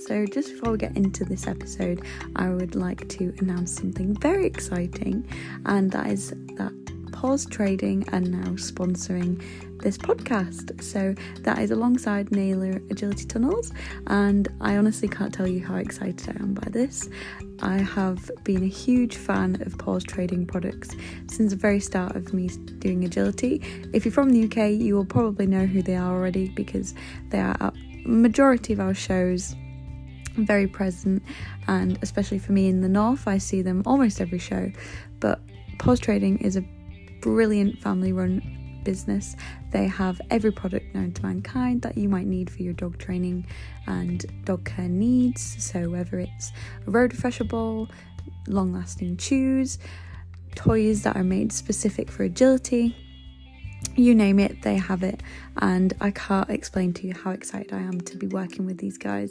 So just before we get into this episode, I would like to announce something very exciting, and that is that Pause Trading are now sponsoring this podcast. So that is alongside Naylor Agility Tunnels, and I honestly can't tell you how excited I am by this. I have been a huge fan of Pause Trading products since the very start of me doing agility. If you're from the UK, you will probably know who they are already because they are at majority of our shows, very present, and especially for me in the north, I see them almost every show. But Pause Trading is a brilliant family run business. They have every product known to mankind that you might need for your dog training and dog care needs. So whether it's a road refresher ball, long lasting chews, toys that are made specific for agility, you name it, they have it. And I can't explain to you how excited I am to be working with these guys.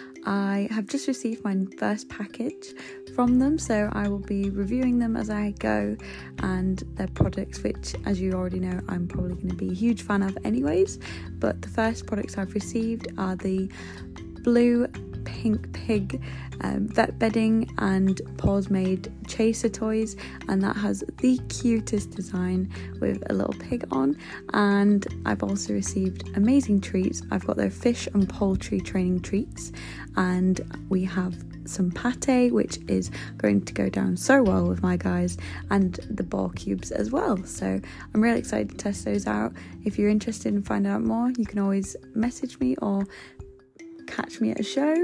I have just received my first package from them, so I will be reviewing them as I go, and their products, which, as you already know, I'm probably going to be a huge fan of anyways. But the first products I've received are the Blue Pink Pig vet bedding and Pause made chaser toys, and that has the cutest design with a little pig on. And I've also received amazing treats. I've got their fish and poultry training treats, and we have some pate, which is going to go down so well with my guys, and the ball cubes as well. So I'm really excited to test those out. If you're interested in finding out more, you can always message me or catch me at a show.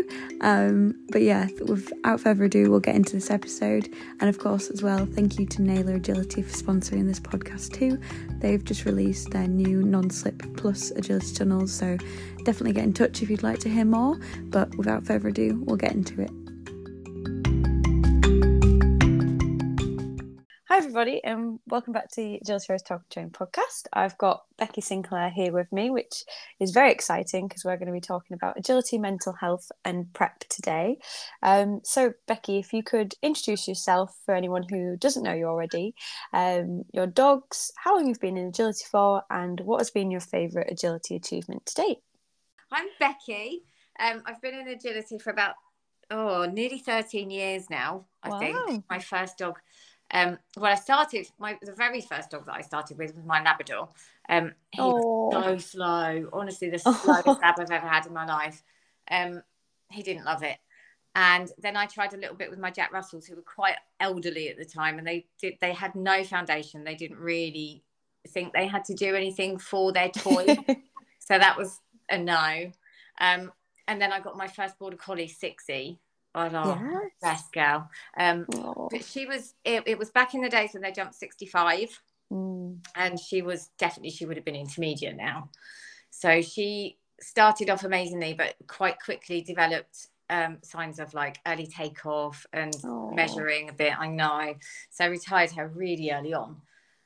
But yeah, without further ado, we'll get into this episode. And of course, as well, thank you to Naylor Agility for sponsoring this podcast too. They've just released their new non-slip plus agility tunnels, so definitely get in touch if you'd like to hear more. But without further ado, we'll get into it. Hi everybody, and welcome back to the Agility Rose Talk Train podcast. I've got Becky Sinclair here with me, which is very exciting because we're going to be talking about agility, mental health and prep today. So Becky, if you could introduce yourself for anyone who doesn't know you already, your dogs, how long you've been in agility for, and what has been your favourite agility achievement to date? I'm Becky. I've been in agility for about nearly 13 years now. I think my first dog. The very first dog that I started with was my Labrador. He was so slow. Honestly, the slowest lab I've ever had in my life. He didn't love it. And then I tried a little bit with my Jack Russells, who were quite elderly at the time, and they had no foundation. They didn't really think they had to do anything for their toy. So that was a no. And then I got my first Border Collie, Sixie. Best girl. But she was, it was back in the days when they jumped 65, and she would have been intermediate now. So she started off amazingly, but quite quickly developed signs of like early takeoff and measuring a bit. I know. So I retired her really early on.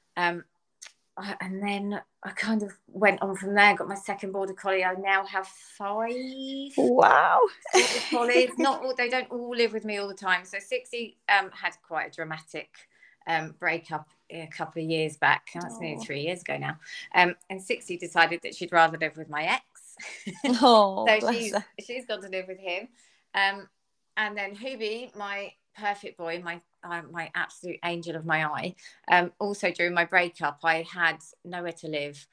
And then I kind of went on from there, got my second Border Collie. I now have 5 Wow. Border Collies. They don't all live with me all the time. So Sixie had quite a dramatic breakup a couple of years back. That's nearly 3 years ago now. And Sixie decided that she'd rather live with my ex. So she's gone to live with him. And then Hubie, my perfect boy, my absolute angel of my eye. Also during my breakup, I had nowhere to live.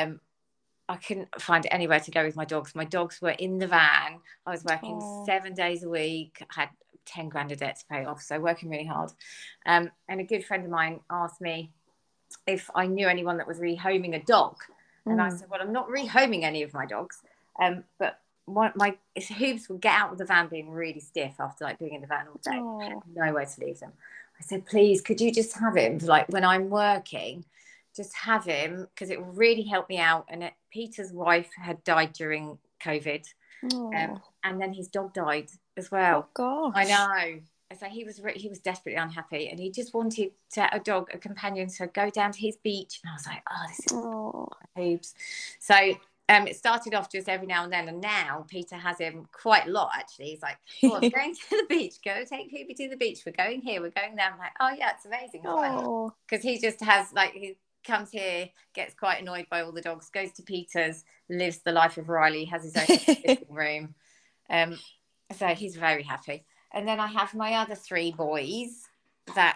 I couldn't find anywhere to go with my dogs. My dogs were in the van. I was working 7 days a week. I had 10 grand of debt to pay off, so working really hard. And a good friend of mine asked me if I knew anyone that was rehoming a dog. And I said, well, I'm not rehoming any of my dogs, but my hooves would get out of the van being really stiff after like being in the van all day. Nowhere to leave them. I said, please, could you just have him for, like, when I'm working, just have him, because it will really help me out. And Peter's wife had died during COVID, and then his dog died as well. Oh gosh. I know. So he was desperately unhappy, and he just wanted a dog, a companion, to go down to his beach. And I was like, this is hooves. So it started off just every now and then, and now Peter has him quite a lot, actually. He's like, I'm going to the beach, go take Hubie to the beach, we're going here, we're going there. I'm like, yeah, it's amazing. Because he just has, like, he comes here, gets quite annoyed by all the dogs, goes to Peter's, lives the life of Riley, has his own living room. And So he's very happy. And then I have my other 3 boys that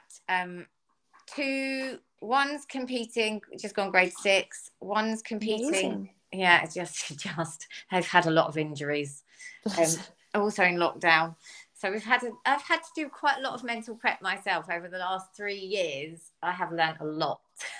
one's competing, just gone grade 6. One's competing. Amazing. Yeah, it's just they've had a lot of injuries. Also in lockdown. So I've had to do quite a lot of mental prep myself over the last 3 years. I have learned a lot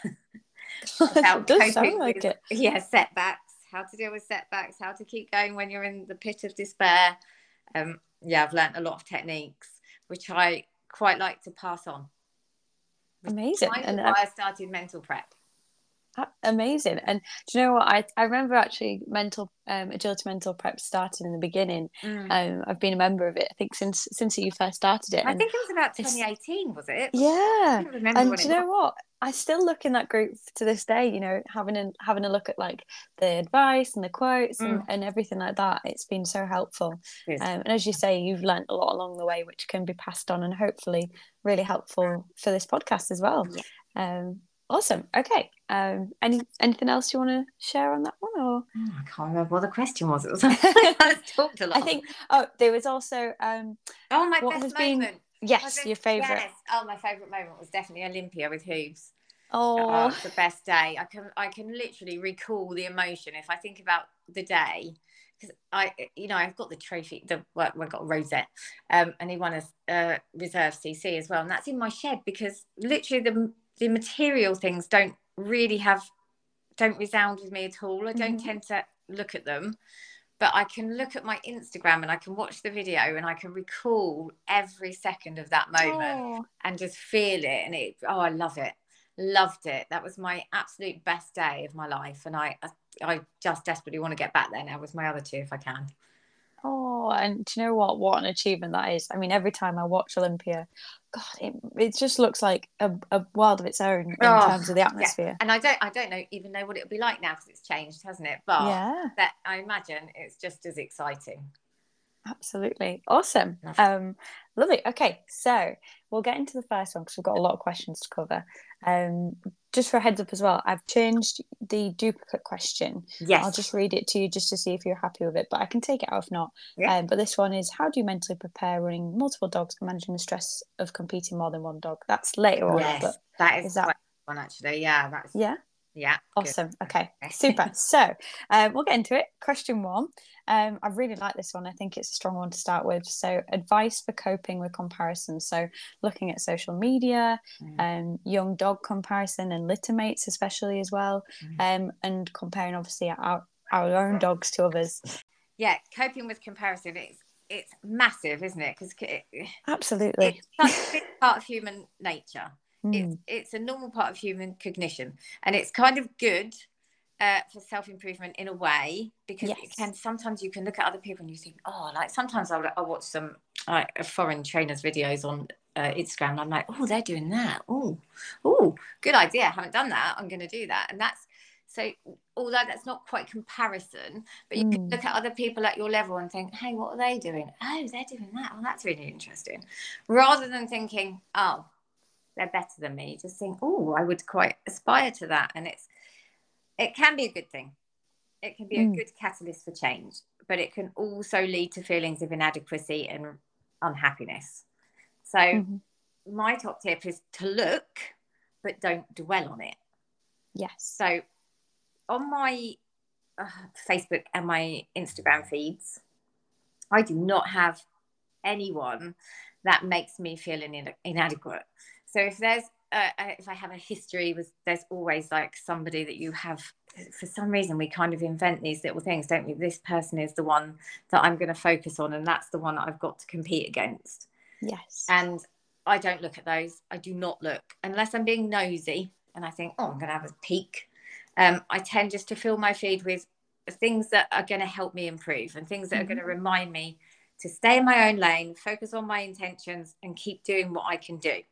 about It does coping sound like with it. setbacks, how to deal with setbacks, how to keep going when you're in the pit of despair. I've learned a lot of techniques which I quite like to pass on. Amazing. And why I started mental prep. Amazing. And do you know what, I remember actually agility mental prep started in the beginning. I've been a member of it, I think, since you first started it. I think it was about 2018, was it? Yeah. I don't remember. And do you know what, I still look in that group to this day, you know, having a look at like the advice and the quotes and everything like that. It's been so helpful. And as you say, you've learned a lot along the way which can be passed on and hopefully really helpful for this podcast as well. Awesome. Okay. Anything else you want to share on that one? Or I can't remember what the question was. It was I talked a lot. I think. Oh, there was also. My best moment. Yes, your favourite. Yes. Oh, my favourite moment was definitely Olympia with Hooves. Oh, it's the best day. I can literally recall the emotion if I think about the day, because I've got the trophy. We've got a rosette, and he won a reserve CC as well, and that's in my shed because literally the material things don't resound with me at all. I don't tend to look at them, but I can look at my Instagram and I can watch the video and I can recall every second of that moment and just feel it. And I love it. Loved it. That was my absolute best day of my life. And I just desperately want to get back there now with my other 2 if I can. Oh, and do you know what an achievement that is? I mean, every time I watch Olympia, God, it just looks like a world of its own in terms of the atmosphere. And I don't even know what it'll be like now because it's changed, hasn't it? But that I imagine it's just as exciting. Absolutely. Awesome. Lovely. Okay, so we'll get into the first one because we've got a lot of questions to cover. Just for a heads up as well, I've changed the duplicate question. Yes. I'll just read it to you just to see if you're happy with it, but I can take it out if not. Yeah. But this one is, how do you mentally prepare running multiple dogs and managing the stress of competing more than one dog? That's later on. Yes, but that is that one actually. Yeah, that's yeah. Awesome. Good. Okay, super. So we'll get into it. Question 1. I really like this one. I think it's a strong one to start with. So, advice for coping with comparison. So, looking at social media, young dog comparison and litter mates especially as well, and comparing obviously our own dogs to others. Yeah, coping with comparison, it's massive, isn't it? Because absolutely, it's such a big part of human nature. It's a normal part of human cognition, and it's kind of good for self-improvement in a way, because sometimes you can look at other people and you think, like sometimes I'll watch some foreign trainers videos on Instagram and I'm like, they're doing that, good idea, I haven't done that, I'm going to do that. And that's so, although that's not quite comparison, but you can look at other people at your level and think, hey, what are they doing? They're doing that. That's really interesting. Rather than thinking, they're better than me, just think, I would quite aspire to that. And it can be a good thing. It can be a good catalyst for change, but it can also lead to feelings of inadequacy and unhappiness. So my top tip is to look, but don't dwell on it. Yes. So on my Facebook and my Instagram feeds, I do not have anyone that makes me feel inadequate. So if I have a history with, there's always like somebody that you have, for some reason we kind of invent these little things, don't we? This person is the one that I'm going to focus on, and that's the one that I've got to compete against. Yes. And I don't look at those. I do not look unless I'm being nosy and I think, I'm going to have a peek. I tend just to fill my feed with things that are going to help me improve and things that are going to remind me to stay in my own lane, focus on my intentions, and keep doing what I can do.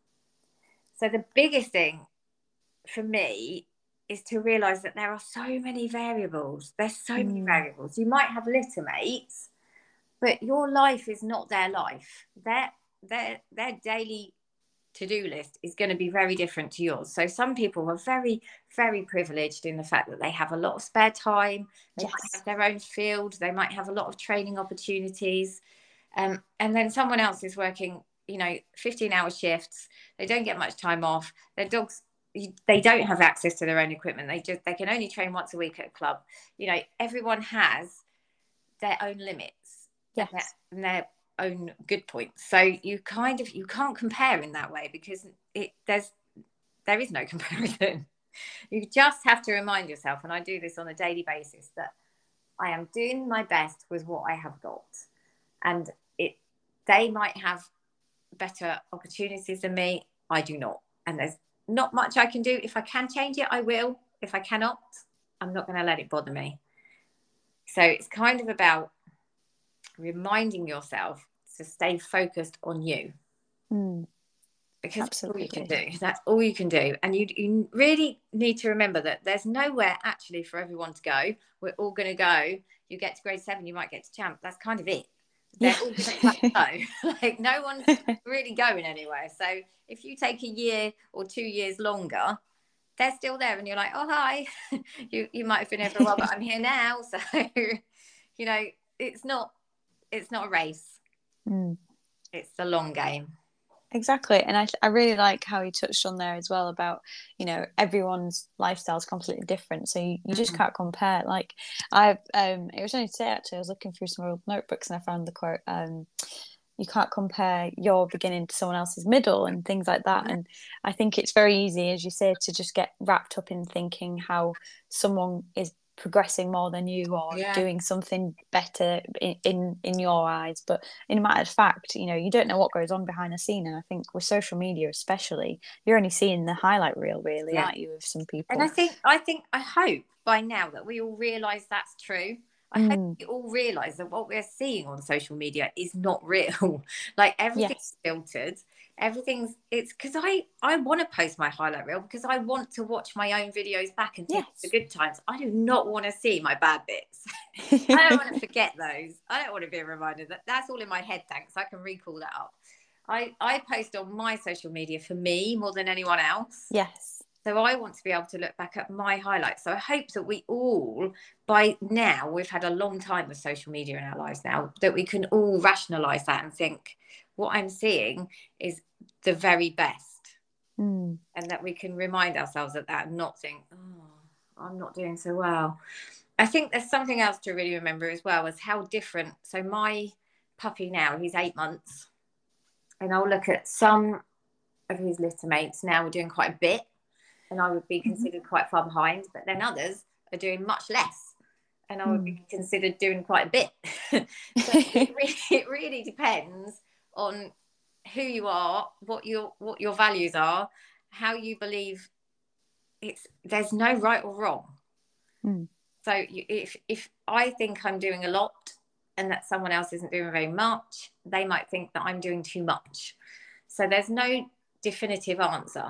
So the biggest thing for me is to realize that there are so many variables. There's so many variables. You might have litter mates, but your life is not their life. Their daily to-do list is going to be very different to yours. So some people are very, very privileged in the fact that they have a lot of spare time. They might have their own field. They might have a lot of training opportunities. And then someone else is working, 15-hour shifts. They don't get much time off. Their dogs, they don't have access to their own equipment. They can only train once a week at a club. Everyone has their own limits, yes, and their own good points. So you can't compare in that way, because there is no comparison. You just have to remind yourself, and I do this on a daily basis, that I am doing my best with what I have got. And they might have better opportunities than me. I do not. And there's not much I can do. If I can change it, I will. If I cannot, I'm not going to let it bother me. So it's kind of about reminding yourself to stay focused on you. Because absolutely. That's all you can do. And you really need to remember that there's nowhere actually for everyone to go. We're all going to go. You get to grade 7, you might get to champ. That's kind of it. They're all going to go. Like, no one's really going anywhere. So if you take a year or 2 years longer, they're still there, and you're like, oh, hi. you might have been here for a while, but I'm here now. So it's not a race. It's the long game. Exactly. And I really like how you touched on there as well about, everyone's lifestyle is completely different. So you just can't compare. Like, it was only today, actually, I was looking through some old notebooks and I found the quote, you can't compare your beginning to someone else's middle and things like that. And I think it's very easy, as you say, to just get wrapped up in thinking how someone is progressing more than you, or doing something better in your eyes. But in a matter of fact, you don't know what goes on behind the scene. And I think with social media especially, you're only seeing the highlight reel, really, aren't you, with some people? And I hope by now that we all realise that's true. I hope we all realise that what we're seeing on social media is not real. Like, everything's filtered. It's because I want to post my highlight reel because I want to watch my own videos back and take the good times. I do not want to see my bad bits. I don't want to forget those. I don't want to be reminded that that's all in my head. Thanks, I can recall that up. I post on my social media for me more than anyone else. Yes. So I want to be able to look back at my highlights. So I hope that we all, by now, we've had a long time of social media in our lives now, that we can all rationalise that and think, what I'm seeing is the very best. And that we can remind ourselves of that and not think, oh, I'm not doing so well. I think there's something else to really remember as well, is how different. So my puppy now, he's 8 months. And I'll look at some of his litter mates now, we're doing quite a bit. And I would be considered quite far behind, but then others are doing much less, and I would be considered doing quite a bit. So it really depends on who you are, what your values are, how you believe. There's no right or wrong. So if I think I'm doing a lot and that someone else isn't doing very much, they might think that I'm doing too much. So there's no definitive answer.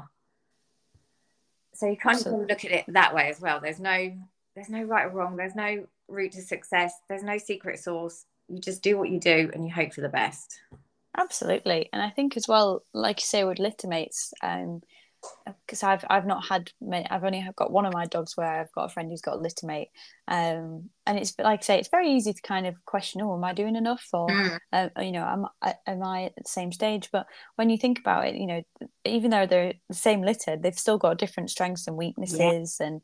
So you kind of look at it that way as well. There's no right or wrong. There's no route to success. There's no secret sauce. You just do what you do and you hope for the best. Absolutely. And I think as well, like you say, with litter mates, because I've not had many, I've only got one of my dogs where I've got a friend who's got a litter mate, and it's like I say, it's very easy to kind of question, oh, am I doing enough, or am I at the same stage? But when you think about it, even though they're the same litter, they've still got different strengths and weaknesses, and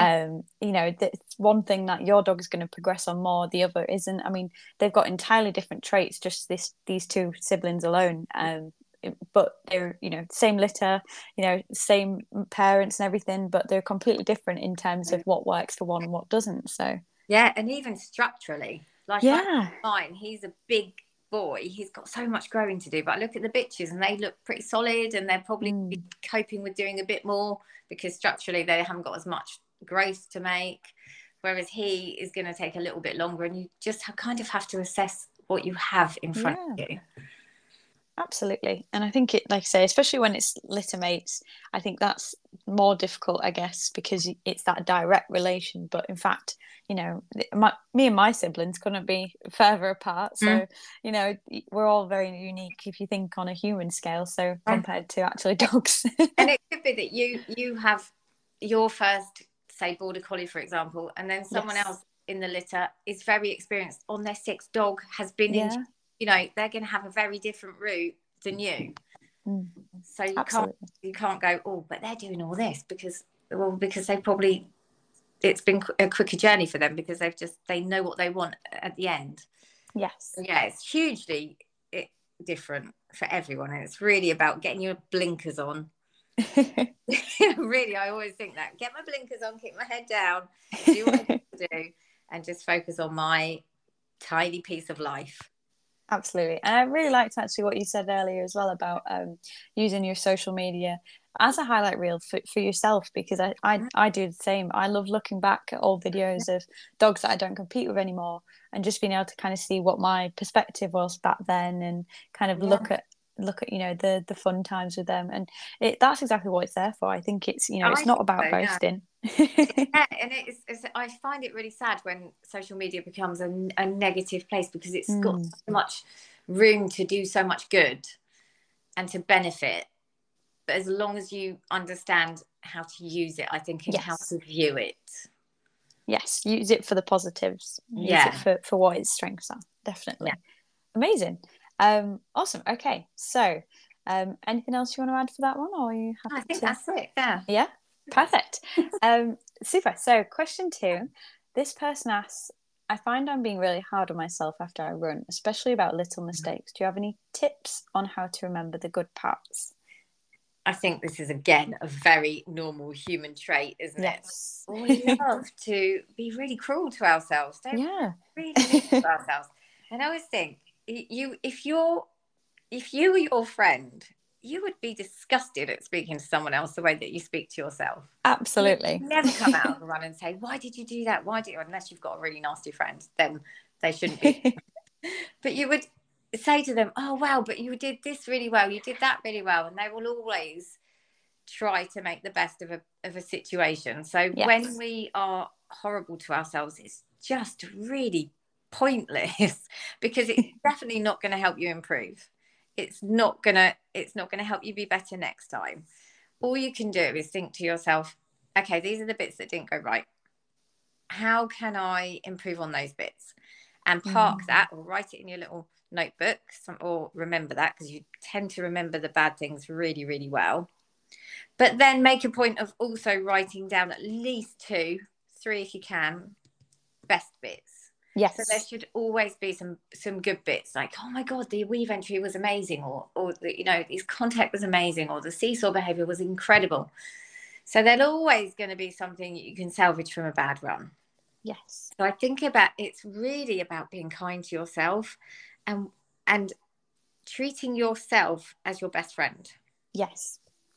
it's one thing that your dog is going to progress on more, the other isn't. I mean, they've got entirely different traits, just these two siblings alone. But they're same litter, same parents and everything, but they're completely different in terms of what works for one and what doesn't. So and even structurally, like mine, he's a big boy, he's got so much growing to do, but I look at the bitches and they look pretty solid, and they're probably coping with doing a bit more because structurally they haven't got as much growth to make, whereas he is going to take a little bit longer, and you just kind of have to assess what you have in front of you. Absolutely. And I think it, like I say, especially when it's litter mates, I think that's more difficult, I guess, because it's that direct relation. But in fact, me and my siblings couldn't be further apart. So, we're all very unique if you think on a human scale. So compared to actually dogs. And it could be that you have your first, say, border collie, for example, and then someone else in the litter is very experienced on their 6th dog, has been in you know, they're going to have a very different route than you. So you can't go, oh, but they're doing all this because they probably, it's been a quicker journey for them because they know what they want at the end. Yes. Yeah, it's hugely different for everyone, and it's really about getting your blinkers on. Really, I always think that, get my blinkers on, keep my head down, do what I need to do, and just focus on my tiny piece of life. Absolutely. And I really liked actually what you said earlier as well about using your social media as a highlight reel for yourself, because I do the same. I love looking back at old videos of dogs that I don't compete with anymore and just being able to kind of see what my perspective was back then and kind of look at you know the fun times with them, and that's exactly what it's there for. I think it's, you know, it's not about boasting. Yeah, and I find it really sad when social media becomes a negative place, because it's got so much room to do so much good and to benefit, but as long as you understand how to use it, I think, and how to view it. Yes, use it for the positives. Use it for what its strengths are. Definitely. Amazing. Awesome. Okay, so anything else you want to add for that one, or are you happy? I think that's it. Yeah, perfect. Super. So question 2, this person asks, I find I'm being really hard on myself after I run, especially about little mistakes. Do you have any tips on how to remember the good parts? I think this is, again, a very normal human trait, isn't it? We love to be really cruel to ourselves, don't we? Really mean to ourselves. And I always think, if you were your friend, you would be disgusted at speaking to someone else the way that you speak to yourself. Absolutely. You'd never come out of a run and say, why did you do that? Unless you've got a really nasty friend, then they shouldn't be. But you would say to them, oh, wow, but you did this really well. You did that really well. And they will always try to make the best of a situation. So when we are horrible to ourselves, it's just really pointless, because it's definitely not going to help you improve. It's not going to help you be better next time. All you can do is think to yourself, okay, these are the bits that didn't go right. How can I improve on those bits? And park that, or write it in your little notebook, or remember that, because you tend to remember the bad things really, really well. But then make a point of also writing down at least 2, 3 if you can, best bits. Yes. So there should always be some good bits, like, oh my God, the weave entry was amazing, or the, you know, his contact was amazing, or the seesaw behavior was incredible. So there's always going to be something you can salvage from a bad run. Yes. So I think it's really about being kind to yourself and treating yourself as your best friend. Yes.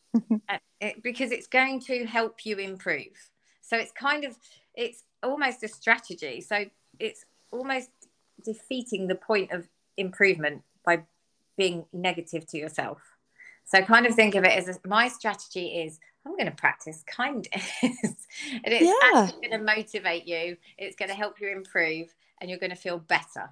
Because it's going to help you improve. So it's almost a strategy. So it's almost defeating the point of improvement by being negative to yourself. So kind of think of it as my strategy is, I'm going to practice kindness. And it's actually going to motivate you. It's going to help you improve, and you're going to feel better.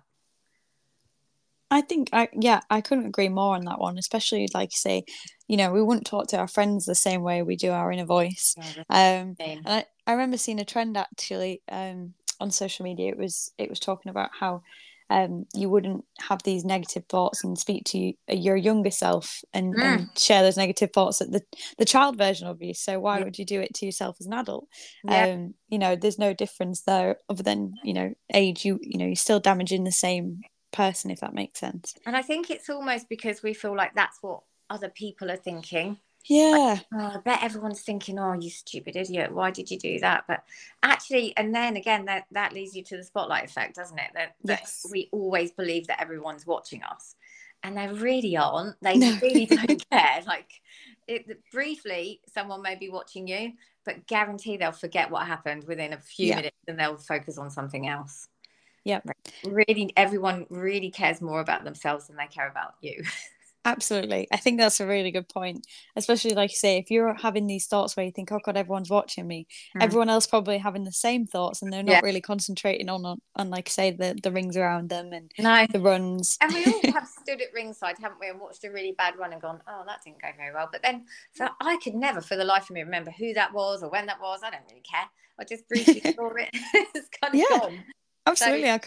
I think I couldn't agree more on that one, especially, like you say, you know, we wouldn't talk to our friends the same way we do our inner voice. And I remember seeing a trend actually on social media. It was talking about how you wouldn't have these negative thoughts and speak to your younger self and share those negative thoughts at the child version of you. So why would you do it to yourself as an adult? You know, there's no difference there other than, you know, age. You know, you're still damaging the same person, if that makes sense. And I think it's almost because we feel like that's what other people are thinking. Like, I bet everyone's thinking, oh, you stupid idiot, why did you do that? But actually, and then again, that leads you to the spotlight effect, doesn't it? That we always believe that everyone's watching us, and they really aren't. They really don't care. Like, briefly, someone may be watching you, but guarantee they'll forget what happened within a few minutes, and they'll focus on something else. Really, everyone really cares more about themselves than they care about you. Absolutely. I think that's a really good point, especially, like you say, if you're having these thoughts where you think, oh God, everyone's watching me, everyone else probably having the same thoughts, and they're not really concentrating on like, say, the rings around them and the runs. And we all have stood at ringside, haven't we, and watched a really bad run and gone, oh, that didn't go very well. But then I could never for the life of me remember who that was or when that was. I don't really care. I just briefly saw it. It's kind of gone. Absolutely.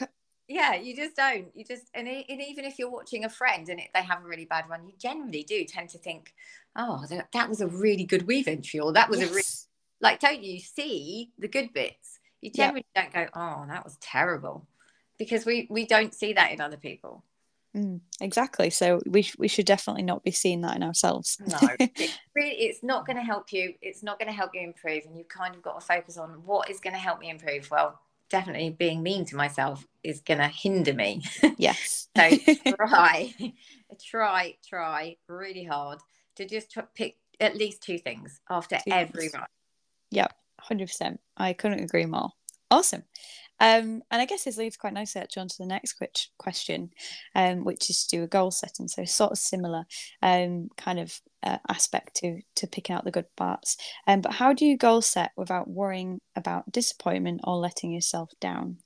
Yeah, you just don't. You just, and even if you're watching a friend and they have a really bad one, you generally do tend to think, oh, that was a really good weave entry, or that was a really, Yes. like, don't you see the good bits? You Yeah. generally don't go, oh, that was terrible, because we don't see that in other people. Exactly. So we should definitely not be seeing that in ourselves. No, it's not going to help you. It's not going to help you improve, and you've kind of got to focus on what is going to help me improve. Well, definitely being mean to myself is going to hinder me. Yes. So try really hard to just pick at least two things after Two every things. run. Yep, 100%. I couldn't agree more. Awesome. And I guess this leads quite nicely actually on to the next question, which is to do with goal setting. So sort of similar kind of aspect to picking out the good parts. But how do you goal set without worrying about disappointment or letting yourself down?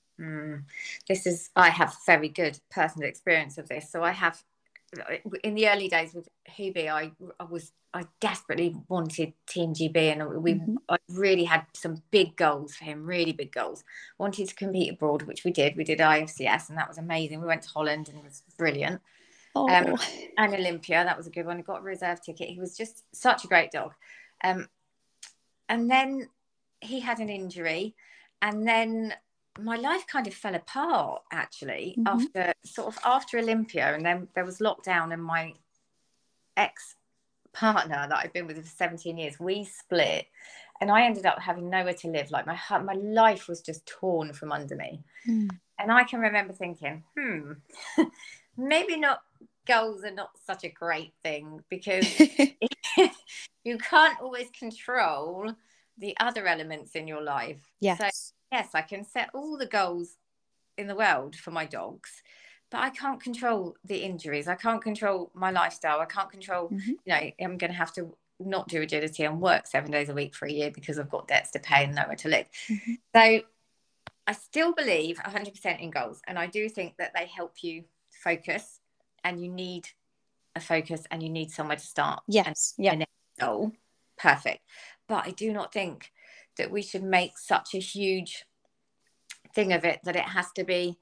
I have very good personal experience of this. So I have, in the early days with Hubie, I desperately wanted Team GB, and I really had some big goals for him, really big goals. Wanted to compete abroad, which we did. We did IFCS, and that was amazing. We went to Holland, and it was brilliant. Oh, And Olympia, that was a good one. He got a reserve ticket. He was just such a great dog. And then he had an injury, and then my life kind of fell apart actually after Olympia, and then there was lockdown, and my ex partner that I've been with for 17 years, we split, and I ended up having nowhere to live. Like my life was just torn from under me. And I can remember thinking, maybe not, goals are not such a great thing, because you can't always control the other elements in your life. yes. So yes, I can set all the goals in the world for my dogs, but I can't control the injuries. I can't control my lifestyle. I can't control, I'm going to have to not do agility and work 7 days a week for a year because I've got debts to pay and nowhere to live. So I still believe 100% in goals, and I do think that they help you focus, and you need a focus, and you need somewhere to start. Yes. Yeah. Goal. Perfect. But I do not think that we should make such a huge thing of it that it has to be,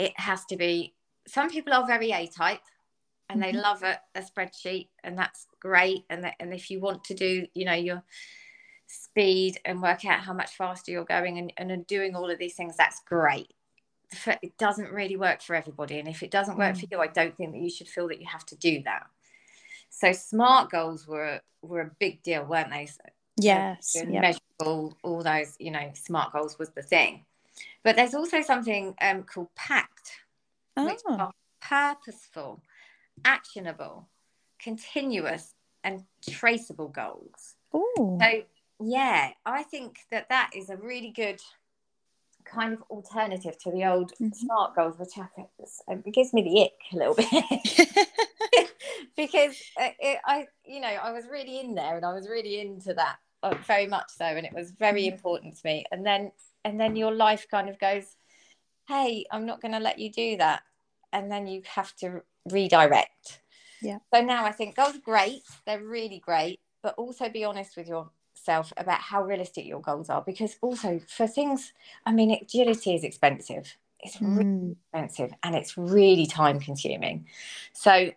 some people are very A-type, and they love a spreadsheet, and that's great. And if you want to do, your speed and work out how much faster you're going and doing all of these things, that's great. It doesn't really work for everybody. And if it doesn't work for you, I don't think that you should feel that you have to do that. So SMART goals were a big deal, weren't they? Yes. Measurable, all those, SMART goals was the thing. But there's also something called PACT, which are purposeful, actionable, continuous, and traceable goals. Oh. So yeah, I think that is a really good kind of alternative to the old SMART goals, which it gives me the ick a little bit. Because I was really in there, and I was really into that, very much so, and it was very important to me. And then your life kind of goes, hey, I'm not going to let you do that, and then you have to redirect. Yeah. So now I think goals are great, they're really great, but also be honest with yourself about how realistic your goals are, because also for things, agility is expensive. It's really expensive, and it's really time consuming. So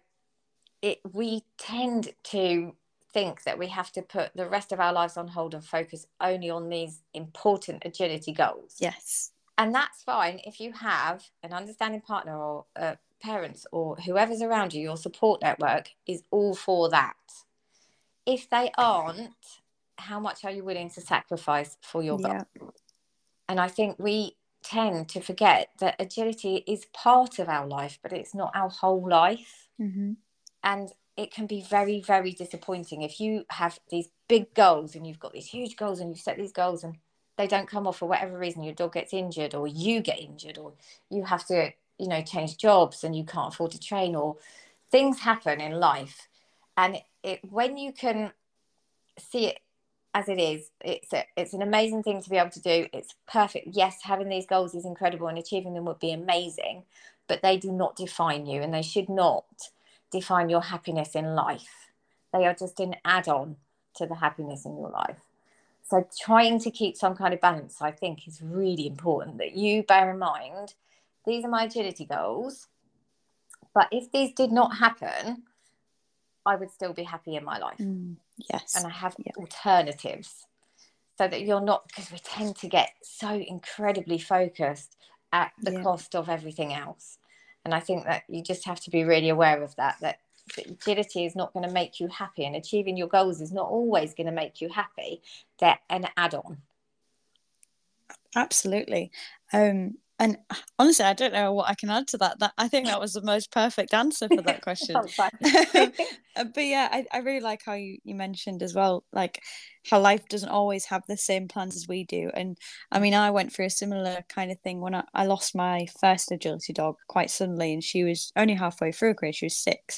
we tend to think that we have to put the rest of our lives on hold and focus only on these important agility goals. Yes. And that's fine if you have an understanding partner, or parents, or whoever's around you, your support network is all for that. If they aren't, how much are you willing to sacrifice for your goal? And I think we tend to forget that agility is part of our life, but it's not our whole life. And it can be very, very disappointing if you have these big goals, and you've got these huge goals, and you've set these goals, and they don't come off for whatever reason. Your dog gets injured, or you get injured, or you have to, change jobs, and you can't afford to train, or things happen in life. And when you can see it as it is, it's an amazing thing to be able to do. It's perfect. Yes, having these goals is incredible, and achieving them would be amazing, but they do not define you, and they should not define your happiness in life. They are just an add-on to the happiness in your life. So trying to keep some kind of balance, I think, is really important, that you bear in mind these are my agility goals. But if these did not happen, I would still be happy in my life. Yes. And I have alternatives, so that you're not, because we tend to get so incredibly focused at the cost of everything else. And I think that you just have to be really aware of that agility is not going to make you happy, and achieving your goals is not always going to make you happy. They're an add-on. Absolutely. And honestly, I don't know what I can add to that. I think that was the most perfect answer for that question. But yeah, I really like how you mentioned as well, like how life doesn't always have the same plans as we do. And I mean, I went through a similar kind of thing when I lost my first agility dog quite suddenly, and she was only halfway through her career. She was 6.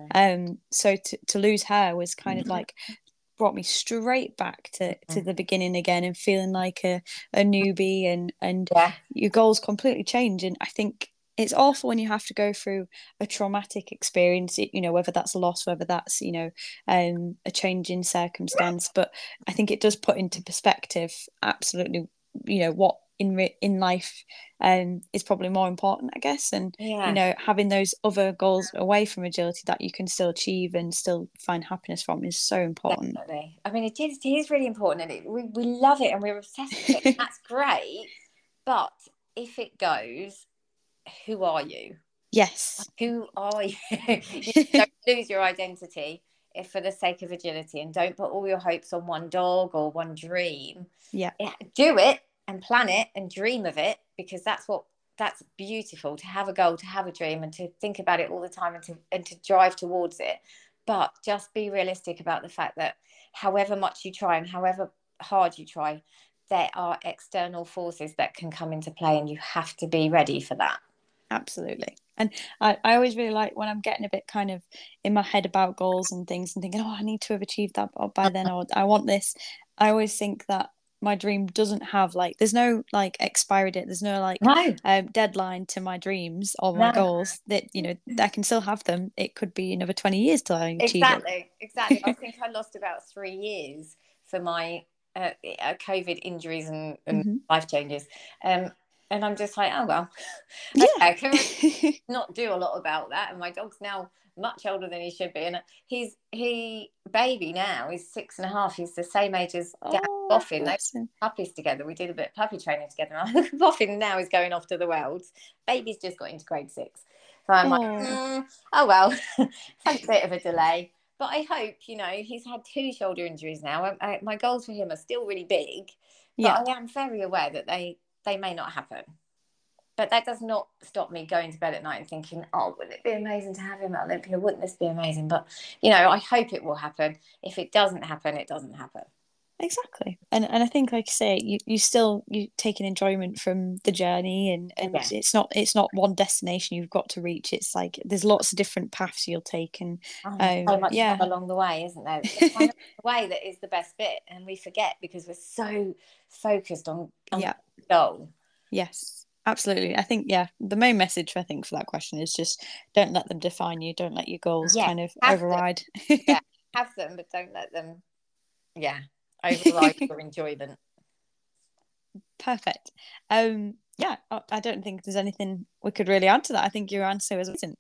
So to lose her was kind of like brought me straight back to the beginning again, and feeling like a newbie, and your goals completely change. And I think it's awful when you have to go through a traumatic experience, you know, whether that's a loss, whether that's, you know, a change in circumstance. But I think it does put into perspective absolutely, you know, what in life is probably more important, I guess. And you know, having those other goals away from agility that you can still achieve and still find happiness from is so important. Definitely. I mean, agility is really important, and we love it, and we're obsessed with it. That's great. But if it goes, who are you? Yes. Who are you? You don't lose your identity if for the sake of agility, and don't put all your hopes on one dog or one dream. Do it and plan it and dream of it, because that's beautiful, to have a goal, to have a dream, and to think about it all the time, and to drive towards it. But just be realistic about the fact that however much you try and however hard you try, there are external forces that can come into play, and you have to be ready for that. Absolutely. And I always really like when I'm getting a bit kind of in my head about goals and things, and thinking, oh, I need to have achieved that by then, or I want this. I always think that my dream doesn't have, like, there's no like expiry date, there's no like deadline to my dreams or my goals. That, you know, I can still have them. It could be another 20 years till I achieve it. Exactly. I think I lost about 3 years for my COVID injuries and life changes. And I'm just like, oh, well, okay, I can not do a lot about that. And my dog's now much older than he should be. And baby now is 6.5. He's the same age as Dad Boffin. They were puppies together. We did a bit of puppy training together. And Boffin now is going off to the world. Baby's just got into grade 6. So I'm like, oh, well, it's a bit of a delay. But I hope, you know, he's had 2 shoulder injuries now. My goals for him are still really big. But I am very aware that they may not happen. But that does not stop me going to bed at night and thinking, oh, would it be amazing to have him at Olympia? Wouldn't this be amazing? But, you know, I hope it will happen. If it doesn't happen, it doesn't happen. Exactly. And I think, like you say, you take an enjoyment from the journey, and it's not one destination you've got to reach. It's like there's lots of different paths you'll take, and so much fun along the way, isn't there? It's the fun along the way that is the best bit, and we forget because we're so focused on the goal. Yes, absolutely. I think the main message, I think, for that question is just don't let them define you. Don't let your goals kind of override. Have them, but don't let them override your enjoyment. Perfect. I don't think there's anything we could really add to that. I think your answer was written.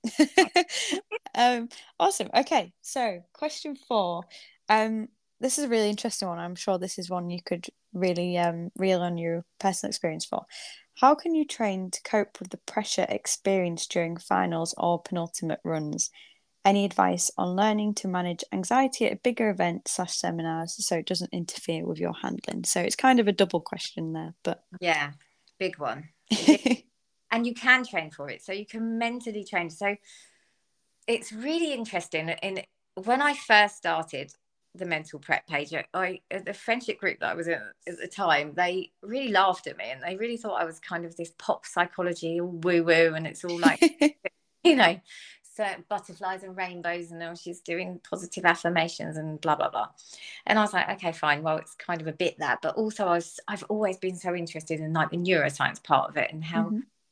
Awesome. Okay, so question 4. This is a really interesting one. I'm sure this is one you could really reel on your personal experience for. How can you train to cope with the pressure experienced during finals or penultimate runs? Any advice on learning to manage anxiety at a bigger event / seminars so it doesn't interfere with your handling? So it's kind of a double question there, but big one. And you can train for it, so you can mentally train. So it's really interesting. In when I first started the mental prep page, the friendship group that I was in at the time, they really laughed at me, and they really thought I was kind of this pop psychology woo woo, and it's all like you know, so butterflies and rainbows, and now she's doing positive affirmations and blah blah blah. And I was like, okay, fine, well, it's kind of a bit that, but also I've always been so interested in like the neuroscience part of it, and how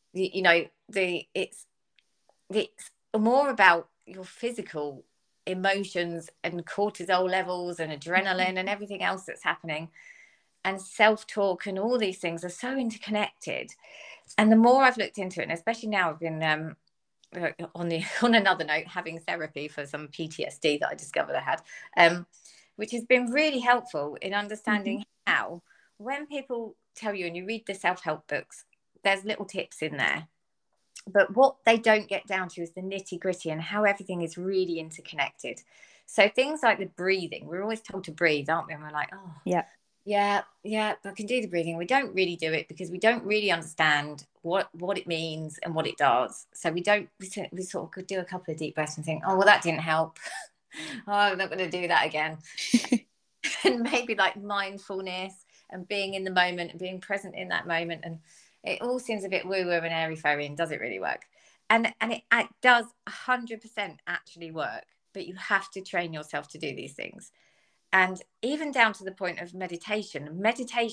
it's more about your physical emotions and cortisol levels and adrenaline and everything else that's happening, and self-talk and all these things are so interconnected. And the more I've looked into it, and especially now I've been on another note, having therapy for some PTSD that I discovered I had, which has been really helpful in understanding how, when people tell you, and you read the self-help books, there's little tips in there, but what they don't get down to is the nitty-gritty and how everything is really interconnected. So things like the breathing, we're always told to breathe, aren't we? And we're like, oh yeah, I can do the breathing. We don't really do it because we don't really understand what it means and what it does. So we sort of could do a couple of deep breaths and think, oh, well, that didn't help. Oh, I'm not going to do that again. And maybe like mindfulness and being in the moment and being present in that moment. And it all seems a bit woo-woo and airy-fairy, and does it really work? And it does 100% actually work, but you have to train yourself to do these things. And even down to the point of meditation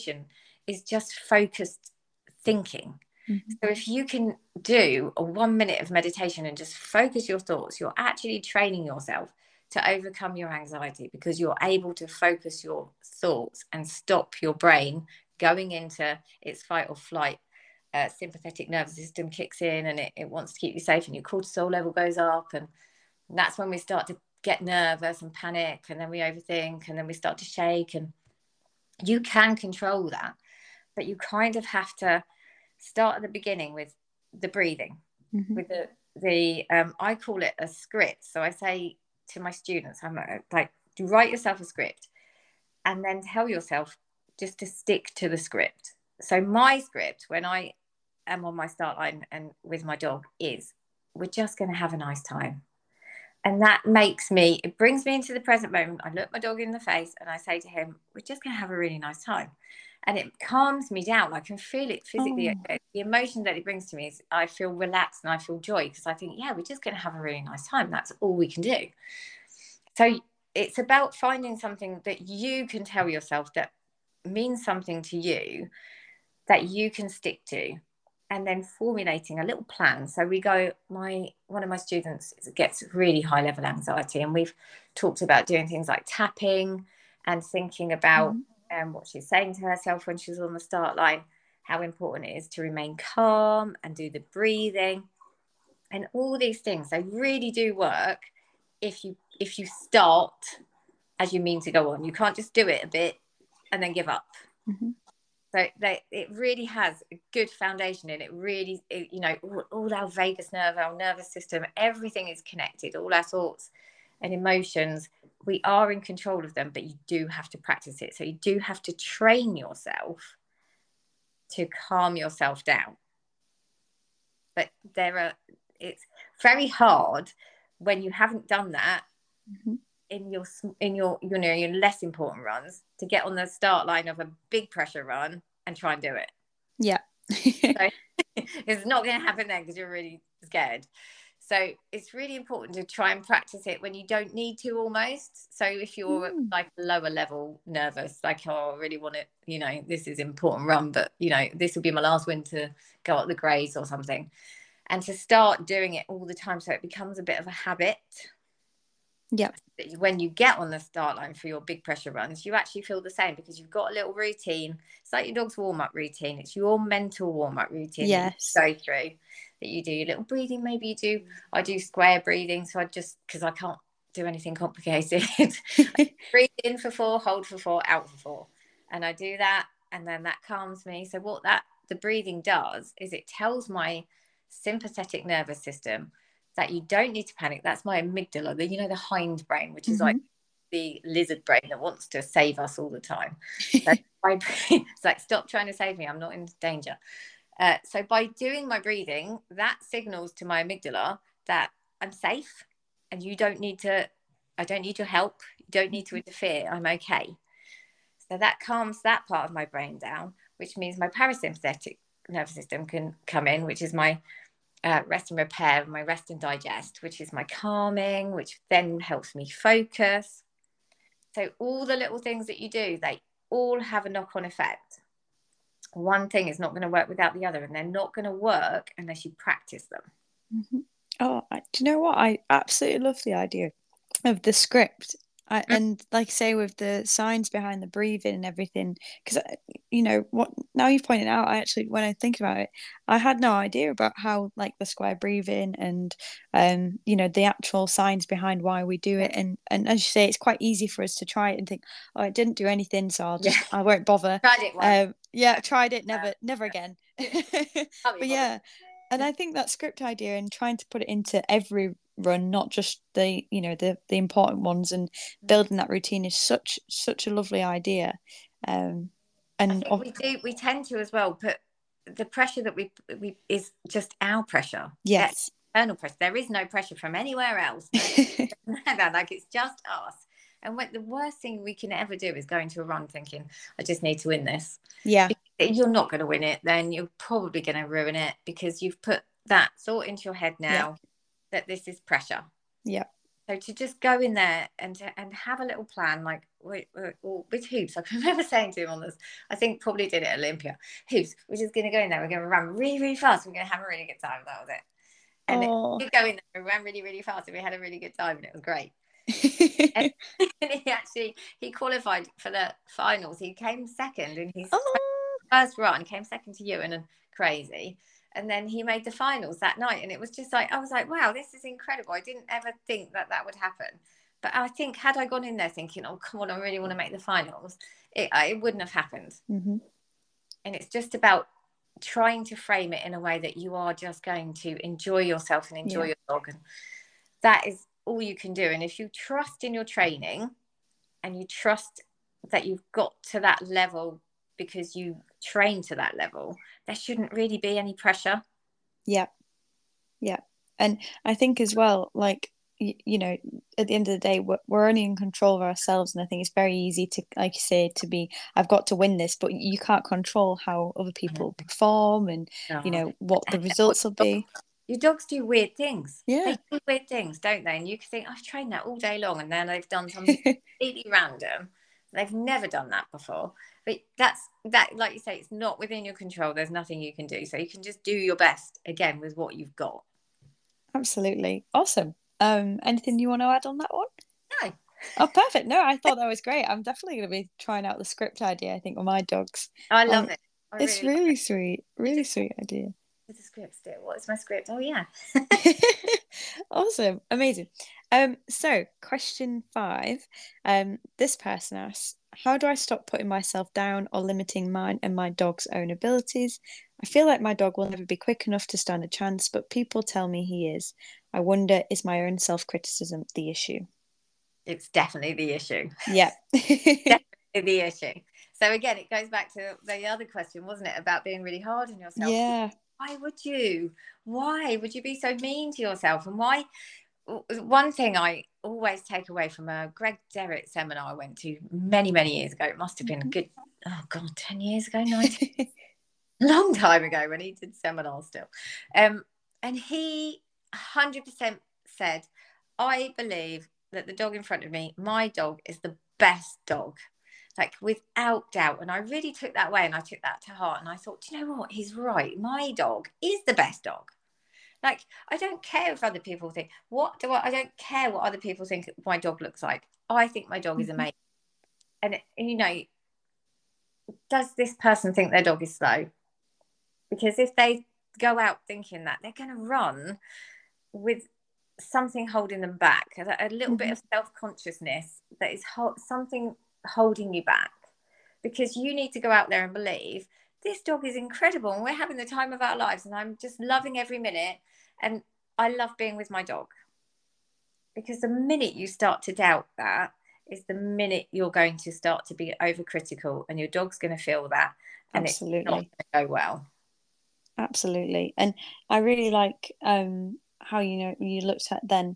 is just focused thinking. So if you can do a 1 minute of meditation and just focus your thoughts, you're actually training yourself to overcome your anxiety, because you're able to focus your thoughts and stop your brain going into its fight or flight. Sympathetic nervous system kicks in, and it wants to keep you safe, and your cortisol level goes up, and that's when we start to get nervous and panic, and then we overthink, and then we start to shake. And you can control that, but you kind of have to start at the beginning with the breathing, with the I call it a script. So I say to my students, I'm like, write yourself a script and then tell yourself just to stick to the script. So my script, when I am on my start line and with my dog, is we're just going to have a nice time. And that it brings me into the present moment. I look my dog in the face and I say to him, we're just going to have a really nice time. And it calms me down. I can feel it physically. The emotion that it brings to me is I feel relaxed and I feel joy, because I think, yeah, we're just going to have a really nice time. That's all we can do. So it's about finding something that you can tell yourself that means something to you, that you can stick to, and then formulating a little plan. So one of my students gets really high level anxiety, and we've talked about doing things like tapping and thinking about what she's saying to herself when she's on the start line, how important it is to remain calm and do the breathing, and all these things. They really do work if you start as you mean to go on. You can't just do it a bit and then give up. So it really has a good foundation in it. Really, all our vagus nerve, our nervous system, everything is connected. All our thoughts and emotions, we are in control of them, but you do have to practice it. So you do have to train yourself to calm yourself down. But it's very hard when you haven't done that in your less important runs, to get on the start line of a big pressure run and try and do it. So it's not going to happen then, because you're really scared. So it's really important to try and practice it when you don't need to, almost. So if you're like lower level nervous, like, oh, I really want it, this is an important run, but this will be my last win to go up the grades or something, and to start doing it all the time, so it becomes a bit of a habit. When you get on the start line for your big pressure runs, you actually feel the same, because you've got a little routine. It's like your dog's warm-up routine. It's your mental warm-up routine that you go through, that you do your little breathing. Maybe I do square breathing, so because I can't do anything complicated. Breathe in for 4, hold for 4, out for 4, and I do that, and then that calms me. So what the breathing does is it tells my sympathetic nervous system that you don't need to panic. That's my amygdala, the hindbrain, which is like the lizard brain that wants to save us all the time. So it's like, stop trying to save me, I'm not in danger. So by doing my breathing, that signals to my amygdala that I'm safe, and I don't need your help, you don't need to interfere, I'm okay. So that calms that part of my brain down, which means my parasympathetic nervous system can come in, which is my rest and repair, my rest and digest, which is my calming, which then helps me focus. So all the little things that you do, they all have a knock-on effect. One thing is not going to work without the other, and they're not going to work unless you practice them. Oh, do you know what? I absolutely love the idea of the script. And like I say, with the signs behind the breathing and everything, because what now you've pointed out, I actually, when I think about it, I had no idea about how like the square breathing and the actual signs behind why we do it, and as you say, it's quite easy for us to try it and think, oh, it didn't do anything, so I won't bother. Tried it once. Tried it, never again. But yeah, and I think that script idea and trying to put it into every run, not just the important ones, and building that routine is such a lovely idea. And we tend to as well put the pressure that we is just our pressure. Yes. External pressure. There is no pressure from anywhere else. Like it's just us. And the worst thing we can ever do is go into a run thinking, I just need to win this. Yeah. If you're not going to win it, then you're probably going to ruin it, because you've put that thought into your head now that this is pressure. Yeah. So to just go in there and have a little plan, like with Hoops, I can remember saying to him on this, I think probably did it at Olympia, Hoops, we're just going to go in there, we're going to run really, really fast, we're going to have a really good time. That was it. And we go in there, we ran really, really fast, and we had a really good time, and it was great. And he qualified for the finals. He came second in his first run, came second to Ewan and Crazy. And then he made the finals that night. And it was just like, I was like, wow, this is incredible. I didn't ever think that would happen. But I think had I gone in there thinking, oh, come on, I really want to make the finals, it wouldn't have happened. Mm-hmm. And it's just about trying to frame it in a way that you are just going to enjoy yourself and enjoy your dog. And that is all you can do. And if you trust in your training and you trust that you've got to that level because you train to that level, there shouldn't really be any pressure. Yeah. And I think as well, like, at the end of the day, we're only in control of ourselves, and I think it's very easy to, like you say, to be, I've got to win this, but you can't control how other people perform and what the results will be. Your dogs do weird things. Yeah, they do weird things, don't they? And you can think, I've trained that all day long, and then they've done something completely random. They've never done that before. But that, like you say, it's not within your control. There's nothing you can do. So you can just do your best again with what you've got. Absolutely. Awesome. Anything you want to add on that one? No. Oh, perfect. No, I thought that was great. I'm definitely going to be trying out the script idea, I think, with my dogs. I love it. It's really sweet. Really sweet idea. The script still. What is my script? Oh, yeah. Awesome. Amazing. So question 5. This person asks, how do I stop putting myself down or limiting mine and my dog's own abilities? I feel like my dog will never be quick enough to stand a chance, but people tell me he is. I wonder, is my own self-criticism the issue? It's definitely the issue. Yeah. Definitely the issue. So again, it goes back to the other question, wasn't it? About being really hard on yourself. Yeah. Why would you be so mean to yourself? And why? One thing I always take away from a Greg Derrick seminar I went to many, many years ago, it must have been a good, 10 years ago, 19, long time ago when he did seminars still. And he 100% said, I believe that the dog in front of me, my dog, is the best dog. Like without doubt. And I really took that away, and I took that to heart, and I thought, do you know what? He's right. My dog is the best dog. Like, I don't care if other people think, I don't care what other people think my dog looks like. I think my dog is amazing. And, does this person think their dog is slow? Because if they go out thinking that, they're going to run with something holding them back, a little bit of self-consciousness that is something holding you back, because you need to go out there and believe this dog is incredible and we're having the time of our lives and I'm just loving every minute and I love being with my dog. Because the minute you start to doubt that is the minute you're going to start to be overcritical, and your dog's going to feel that, and Absolutely. It's not going to go well. Absolutely. And I really like how you looked at then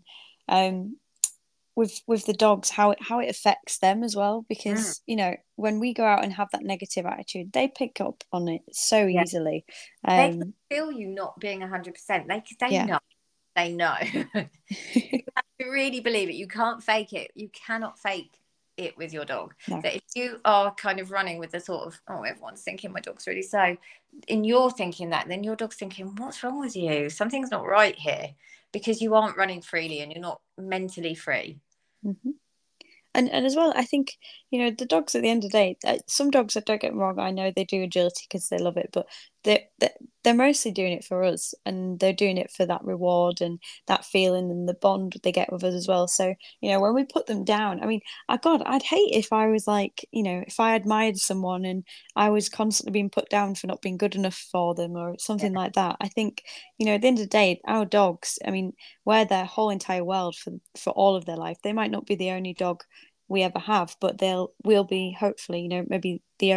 with the dogs, how it affects them as well, because when we go out and have that negative attitude, they pick up on it so easily. They can feel you not being 100%. They know. You have to really believe it. You can't fake it. You cannot fake it with your dog. No. That if you are kind of running with the thought of, everyone's thinking my dog's really slow, and you're thinking that, then your dog's thinking, what's wrong with you? Something's not right here, because you aren't running freely and you're not mentally free. And as well, I think, the dogs at the end of the day, some dogs, that don't get me wrong, I know they do agility because they love it, but they're mostly doing it for us, and they're doing it for that reward and that feeling and the bond they get with us as well. So, when we put them down, I mean, God, I'd hate if I was like, if I admired someone and I was constantly being put down for not being good enough for them or something like that. I think, at the end of the day, our dogs, I mean, we're their whole entire world for all of their life. They might not be the only dog we ever have, but we'll be, hopefully, maybe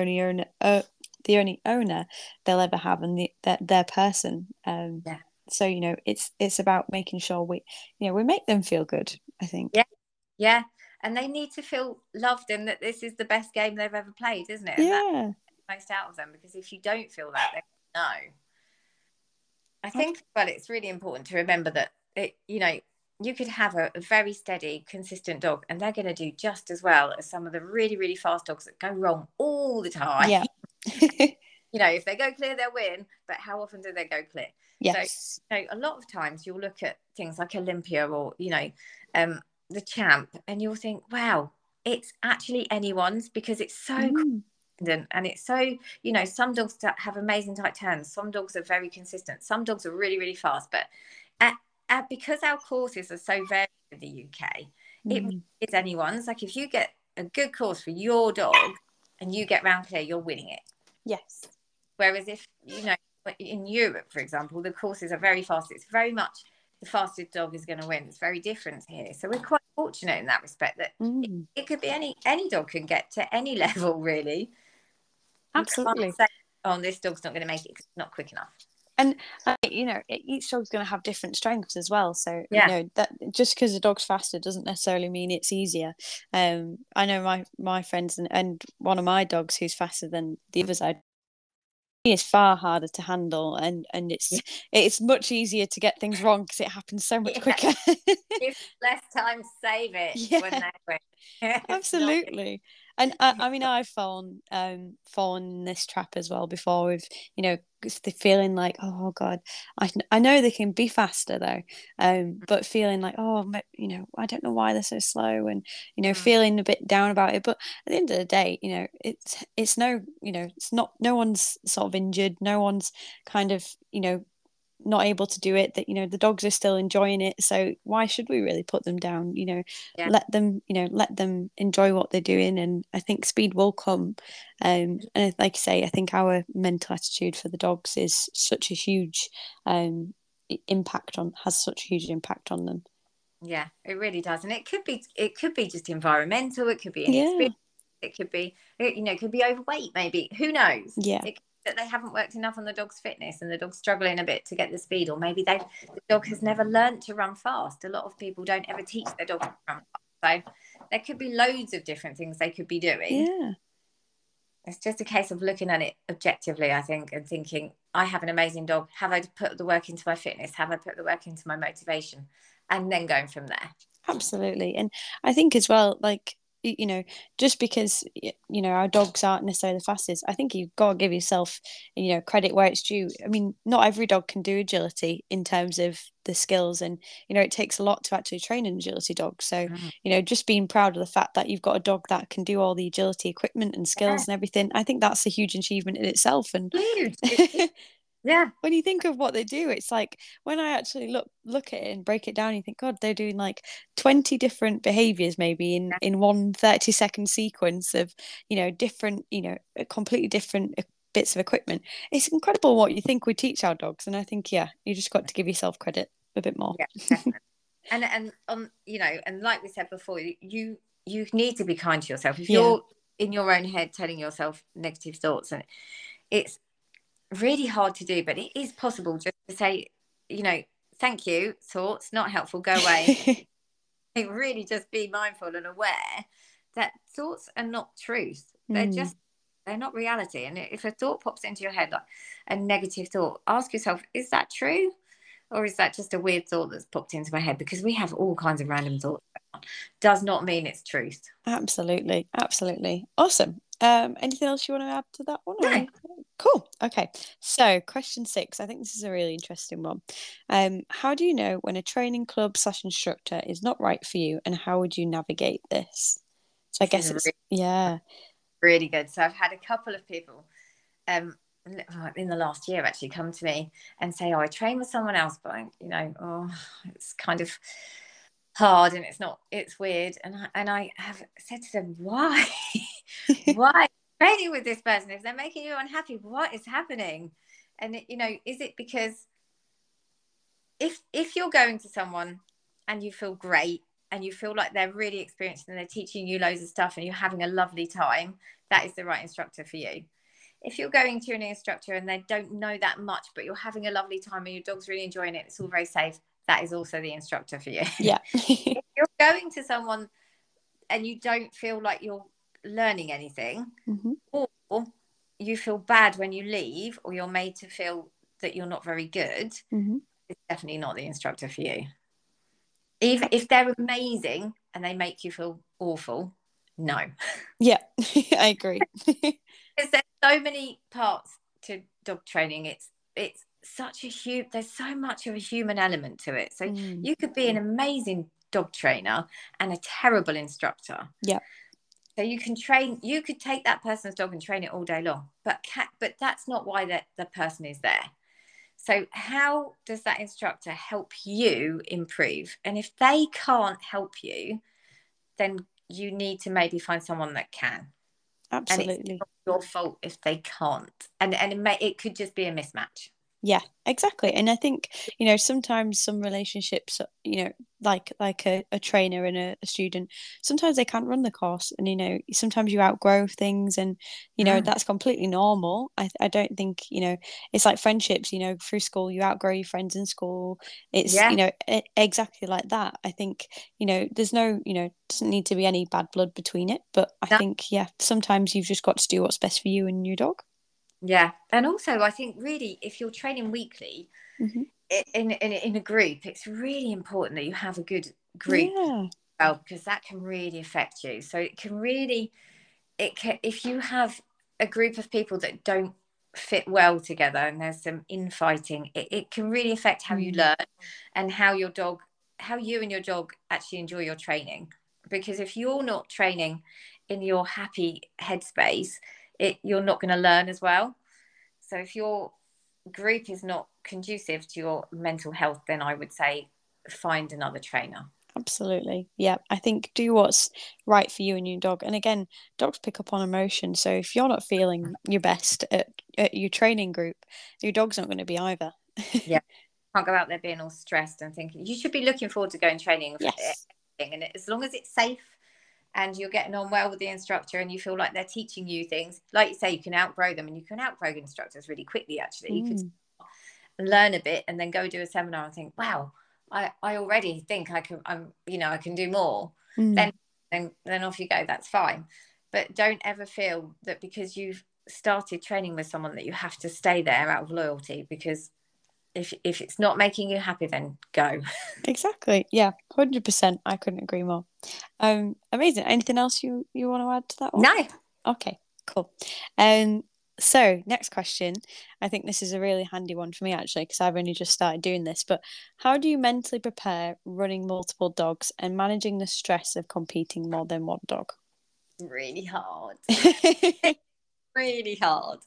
the only owner they'll ever have, and their person. Yeah. So it's about making sure we make them feel good, I think. Yeah, and they need to feel loved and that this is the best game they've ever played, isn't it? And Yeah. that's most out of them, because if you don't feel that, then no. I think, well, it's really important to remember that you could have a very steady, consistent dog, and they're going to do just as well as some of the really, really fast dogs that go wrong all the time. Yeah. If they go clear, they'll win. But how often do they go clear? Yes. So, a lot of times you'll look at things like Olympia or, the Champ, and you'll think, wow, it's actually anyone's, because it's so confident, and it's so, some dogs have amazing tight turns. Some dogs are very consistent. Some dogs are really, really fast. But because our courses are so varied in the UK, it is anyone's. Like, if you get a good course for your dog and you get round clear, you're winning it. Yes. Whereas if, in Europe, for example, the courses are very fast. It's very much the fastest dog is going to win. It's very different here. So we're quite fortunate in that respect, that it could be any dog can get to any level, really. Absolutely. You can't say, oh, this dog's not going to make it because it's not quick enough. And each dog's going to have different strengths as well. So that just because the dog's faster doesn't necessarily mean it's easier. I know my friends and one of my dogs who's faster than the others. He is far harder to handle, and it's much easier to get things wrong because it happens so much quicker. Give less time, save it when they're quick. Absolutely. And I mean, I've fallen in this trap as well before, with the feeling like, oh God, I know they can be faster though, but feeling like, oh, I don't know why they're so slow, and feeling a bit down about it. But at the end of the day, it's no, it's not, no one's sort of injured, no one's kind of not able to do it, that the dogs are still enjoying it, so why should we really put them down? Let them enjoy what they're doing, and I think speed will come. And like I say, I think our mental attitude for the dogs is such a huge has such a huge impact on them. Yeah, it really does. And it could be just environmental, it could be inexperience, it could be it could be overweight, maybe, who knows. That they haven't worked enough on the dog's fitness, and the dog's struggling a bit to get the speed, or maybe the dog has never learned to run fast. A lot of people don't ever teach their dog to run fast. So there could be loads of different things they could be doing. It's just a case of looking at it objectively, I think, and thinking, I have an amazing dog. Have I put the work into my fitness? Have I put the work into my motivation? And then going from there. Absolutely. And I think as well, like, just because our dogs aren't necessarily the fastest, I think you've got to give yourself credit where it's due. I mean, not every dog can do agility in terms of the skills, and it takes a lot to actually train an agility dog. So just being proud of the fact that you've got a dog that can do all the agility equipment and skills and everything, I think that's a huge achievement in itself. And yeah, when you think of what they do, it's like, when I actually look at it and break it down, you think, God, they're doing like 20 different behaviors maybe in one 30-second sequence of different, completely different bits of equipment. It's incredible what you think we teach our dogs, and I think you just got to give yourself credit a bit more. Definitely. and and like we said before, you need to be kind to yourself. If you're in your own head telling yourself negative thoughts, and it's really hard to do, but it is possible just to say, thank you, thoughts, not helpful, go away. Really just be mindful and aware that thoughts are not truth. They're not reality. And if a thought pops into your head, like a negative thought, ask yourself, is that true? Or is that just a weird thought that's popped into my head? Because we have all kinds of random thoughts. Does not mean it's truth. Absolutely. Awesome. Anything else you want to add to that one? No. Cool. Okay. So question 6, I think this is a really interesting one. How do you know when a training club / instructor is not right for you, and how would you navigate this? So I This guess is it's, really, yeah. really good. So I've had a couple of people in the last year actually come to me and say, oh, I train with someone else, but it's kind of hard and it's weird. And I have said to them, why? Why training with this person? If they're making you unhappy, what is happening? And is it because if you're going to someone and you feel great and you feel like they're really experienced and they're teaching you loads of stuff and you're having a lovely time, that is the right instructor for you. If you're going to an instructor and they don't know that much, but you're having a lovely time and your dog's really enjoying it, it's all very safe, that is also the instructor for you. Yeah. If you're going to someone and you don't feel like you're learning anything, mm-hmm. or you feel bad when you leave, or you're made to feel that you're not very good, mm-hmm. it's definitely not the instructor for you. Even if they're amazing and they make you feel awful, no. Yeah, I agree. Because there's so many parts to dog training. It's such a there's so much of a human element to it. So you could be an amazing dog trainer and a terrible instructor. Yeah. So you could take that person's dog and train it all day long, but that's not why the person is there. So how does that instructor help you improve? And if they can't help you, then you need to maybe find someone that can. Absolutely. And it's not your fault if they can't. And it could just be a mismatch. Yeah, exactly. And I think, sometimes some relationships, like a trainer and a student, sometimes they can't run the course, and sometimes you outgrow things, and that's completely normal. I don't think, it's like friendships, through school you outgrow your friends in school. It's exactly like that. I think there's no, doesn't need to be any bad blood between it, but I think sometimes you've just got to do what's best for you and your dog. Yeah. And also I think really if you're training weekly in a group, it's really important that you have a good group because that can really affect you. So if you have a group of people that don't fit well together and there's some infighting, it can really affect how you learn and how you and your dog actually enjoy your training. Because if you're not training in your happy headspace, you're not going to learn as well. So if your group is not conducive to your mental health, then I would say find another trainer. Absolutely. Yeah. I think do what's right for you and your dog. And again, dogs pick up on emotion. So if you're not feeling your best at your training group, your dog's not going to be either. Yeah. Can't go out there being all stressed and thinking you should be looking forward to going training. Yes. And as long as it's safe and you're getting on well with the instructor and you feel like they're teaching you things, like you say, you can outgrow them, and you can outgrow instructors really quickly, actually. You could learn a bit and then go do a seminar and think, wow, I already think I can do more. Then off you go. That's fine. But don't ever feel that because you've started training with someone that you have to stay there out of loyalty, because if it's not making you happy, then go. Exactly. Yeah, 100%. I couldn't agree more. Amazing. Anything else you want to add to that one? No. Okay, cool. So next question. I think this is a really handy one for me actually, because I've only just started doing this. But how do you mentally prepare running multiple dogs and managing the stress of competing more than one dog? Really hard. Really hard.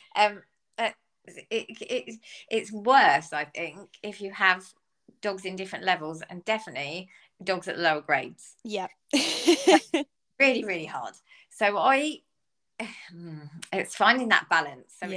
It's worse, I think, if you have dogs in different levels, and definitely dogs at lower grades. Yeah. Really, really hard. So it's finding that balance. So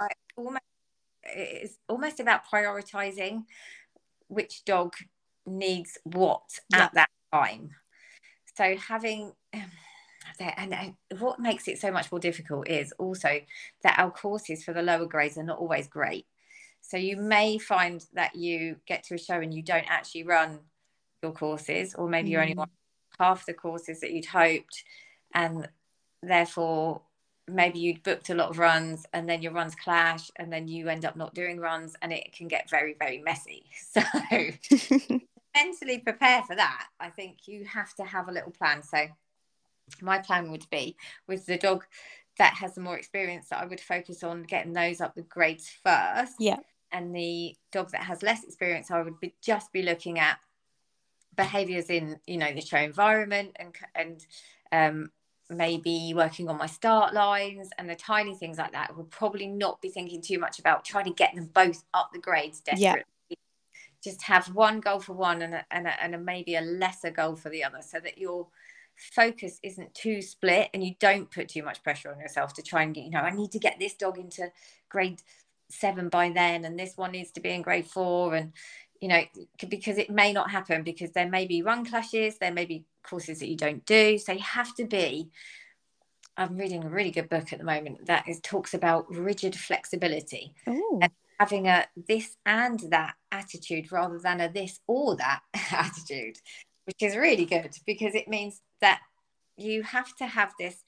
it's almost about prioritizing which dog needs what at that time. So having and what makes it so much more difficult is also that our courses for the lower grades are not always great. So you may find that you get to a show and you don't actually run your courses, or maybe you only want half the courses that you'd hoped, and therefore maybe you'd booked a lot of runs and then your runs clash and then you end up not doing runs, and it can get very, very messy. So mentally prepare for that. I think you have to have a little plan. So my plan would be, with the dog that has the more experience, that I would focus on getting those up the grades first. Yeah. And the dog that has less experience, I would just be looking at behaviors in the show environment and maybe working on my start lines and the tiny things like that, will probably not be thinking too much about trying to get them both up the grades desperately. Just have one goal for one and maybe a lesser goal for the other, so that your focus isn't too split and you don't put too much pressure on yourself to try and get, I need to get this dog into grade 7 by then, and this one needs to be in grade 4, and because it may not happen, because there may be run clashes, there may be courses that you don't do. So you have to be, I'm reading a really good book at the moment that talks about rigid flexibility. Ooh. And having a this and that attitude rather than a this or that attitude, which is really good, because it means that you have to have this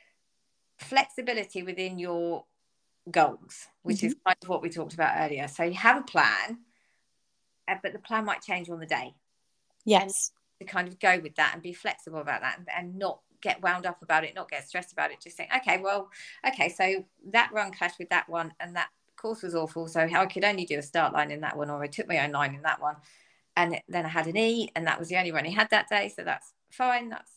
flexibility within your goals, which is kind of what we talked about earlier. So you have a plan, but the plan might change on the day. Yes. And to kind of go with that and be flexible about that, and not get wound up about it, not get stressed about it. Just think, okay, so that run clashed with that one, and that course was awful, so I could only do a start line in that one, or I took my own line in that one, and then I had an E, and that was the only run he had that day, so that's fine. That's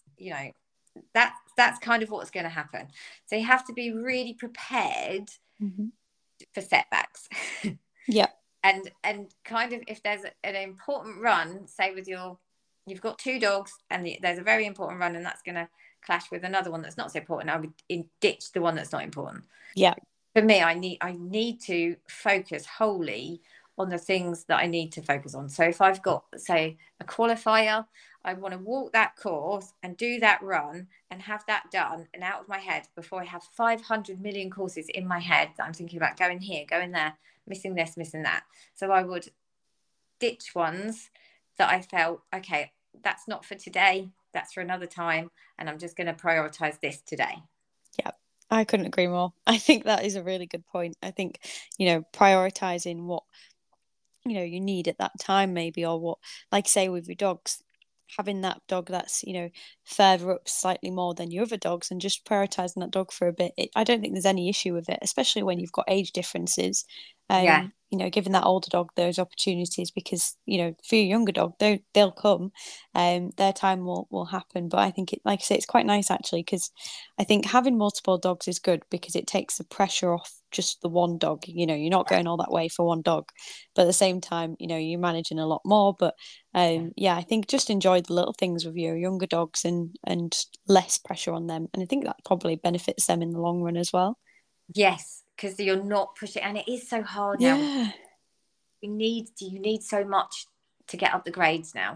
that's kind of what's going to happen. So you have to be really prepared for setbacks. Yeah. And kind of, if there's an important run, say you've got 2 dogs and there's a very important run, and that's going to clash with another one that's not so important, I would ditch the one that's not important. Yeah. For me, I need to focus wholly on the things that I need to focus on. So if I've got, say, a qualifier, I want to walk that course and do that run and have that done and out of my head before I have 500 million courses in my head that I'm thinking about going here, going there, missing this, missing that. So I would ditch ones that I felt, okay, that's not for today, that's for another time, and I'm just going to prioritize this today. Yeah, I couldn't agree more. I think that is a really good point. I think, prioritizing what, you need at that time, maybe, or what, like say with your dogs, having that dog that's, further up slightly more than your other dogs, and just prioritizing that dog for a bit. I don't think there's any issue with it, especially when you've got age differences. Giving that older dog those opportunities, because, for your younger dog, they'll come, their time will happen. But I think like I say, it's quite nice actually, because I think having multiple dogs is good, because it takes the pressure off just the one dog. You're not going all that way for one dog, but at the same time, you're managing a lot more. But I think just enjoy the little things with your younger dogs, and less pressure on them, and I think that probably benefits them in the long run as well. Yes, because you're not pushing, and it is so hard now. You need so much to get up the grades now.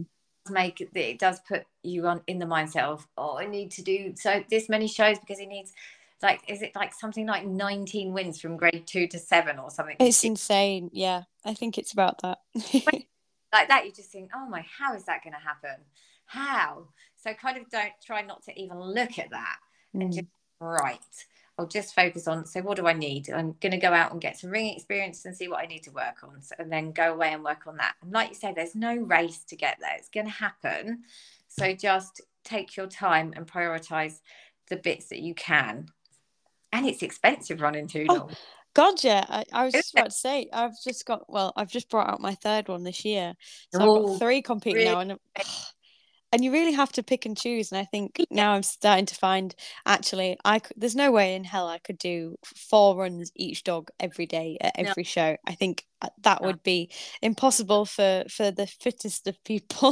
It does put you in the mindset of, I need to do so this many shows, because he needs, is it something like 19 wins from grade 2 to 7 or something? It's insane. Yeah, I think it's about that. Like that, you just think, how is that going to happen? How? So kind of try not to even look at that, and just I'll just focus on, so what do I need? I'm going to go out and get some ring experience and see what I need to work on, and then go away and work on that. And like you say, there's no race to get there. It's going to happen. So just take your time and prioritize the bits that you can. And it's expensive running 2 dogs. God, yeah. I was just about to say, I've just brought out my 3rd one this year. So I've got 3 competing now. And you really have to pick and choose. And I think now I'm starting to find, actually, there's no way in hell I could do 4 runs each dog every day at every show. I think that would be impossible for the fittest of people.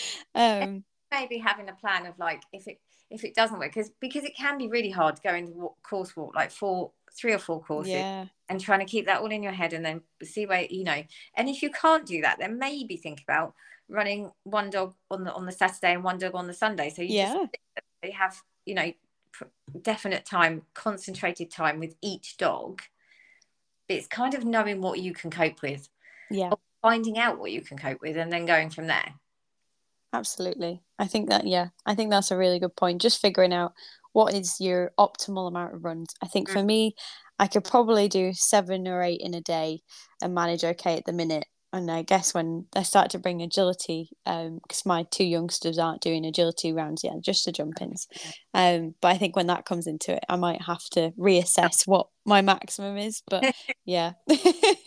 Maybe having a plan of if it doesn't work, because it can be really hard going to course walk 3 or 4 courses, and trying to keep that all in your head, and then see where, and if you can't do that, then maybe think about running one dog on the Saturday and one dog on the Sunday. So you have, definite time, concentrated time with each dog. It's kind of knowing what you can cope with, or finding out what you can cope with, and then going from there. Absolutely. I think that's a really good point. Just figuring out what is your optimal amount of runs. I think for me, I could probably do 7 or 8 in a day and manage okay at the minute. And I guess when I start to bring agility, because my 2 youngsters aren't doing agility rounds yet, just the jump-ins. But I think when that comes into it, I might have to reassess what my maximum is. But yeah.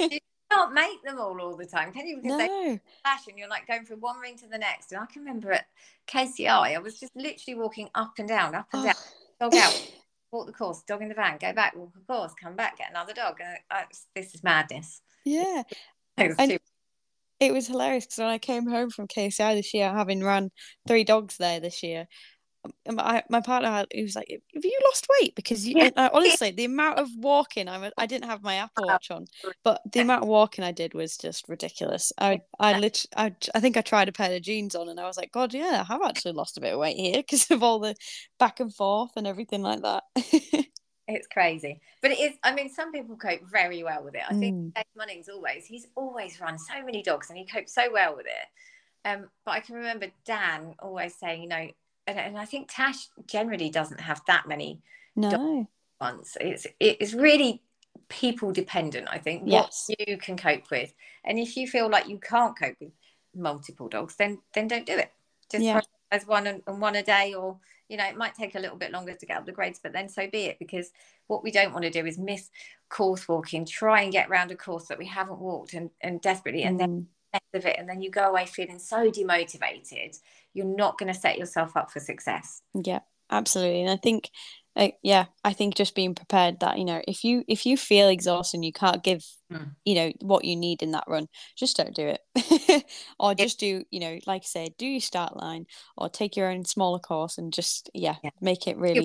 can't make them all the time, can you? Because they No. flash and you're like going from one ring to the next. And I can remember at KCI, I was just literally walking up and down, dog out, walk the course, dog in the van, go back, walk the course, come back, get another dog. And this is madness. Yeah. And it was hilarious because when I came home from KCI this year, having run 3 dogs there this year, my partner, he was like, "Have you lost weight?" Because honestly, the amount of walking, I didn't have my Apple Watch on, but the amount of walking I did was just ridiculous. I think I tried a pair of jeans on, and I was like, God, yeah, I have actually lost a bit of weight here because of all the back and forth and everything like that. It's crazy, but it is. I mean, some people cope very well with it. I think Dave Munnings he's always run so many dogs, and he copes so well with it. But I can remember Dan always saying, and I think Tash generally doesn't have that many dog ones. It's really people dependent. I think what you can cope with, and if you feel like you can't cope with multiple dogs, then don't do it. Just prioritize one and one a day, or it might take a little bit longer to get up the grades, but then so be it, because what we don't want to do is miss course walking, try and get around a course that we haven't walked and desperately, and then of it, and then you go away feeling so demotivated. You're not going to set yourself up for success. Yeah, absolutely. And I think I think just being prepared that if you feel exhausted and you can't give what you need in that run, just don't do it. Or just do like I said, do your start line, or take your own smaller course and just make it really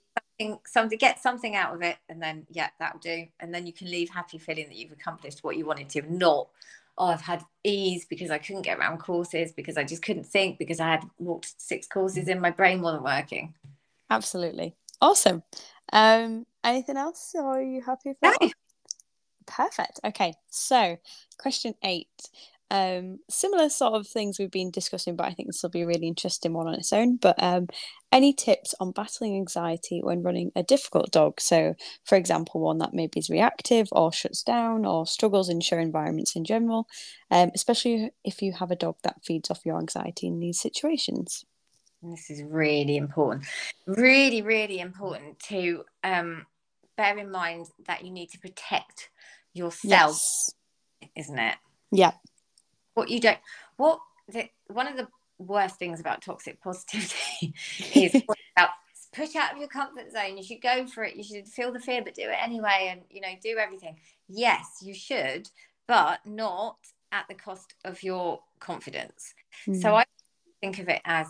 get something out of it, and then that'll do, and then you can leave happy feeling that you've accomplished what you wanted to, not I've had ease because I couldn't get around courses, because I just couldn't think, because I had walked 6 courses and my brain wasn't working. Absolutely. Awesome. Anything else? Or are you happy with that? No. Perfect. Okay. So question 8. Similar sort of things we've been discussing, but I think this will be a really interesting one on its own. But any tips on battling anxiety when running a difficult dog? So, for example, one that maybe is reactive or shuts down or struggles in show environments in general, especially if you have a dog that feeds off your anxiety in these situations. And this is really important. Really, really important to bear in mind that you need to protect yourself, isn't it? Yeah. One of the worst things about toxic positivity is about push out of your comfort zone. You should go for it. You should feel the fear, but do it anyway, and do everything. Yes, you should, but not at the cost of your confidence. So I think of it as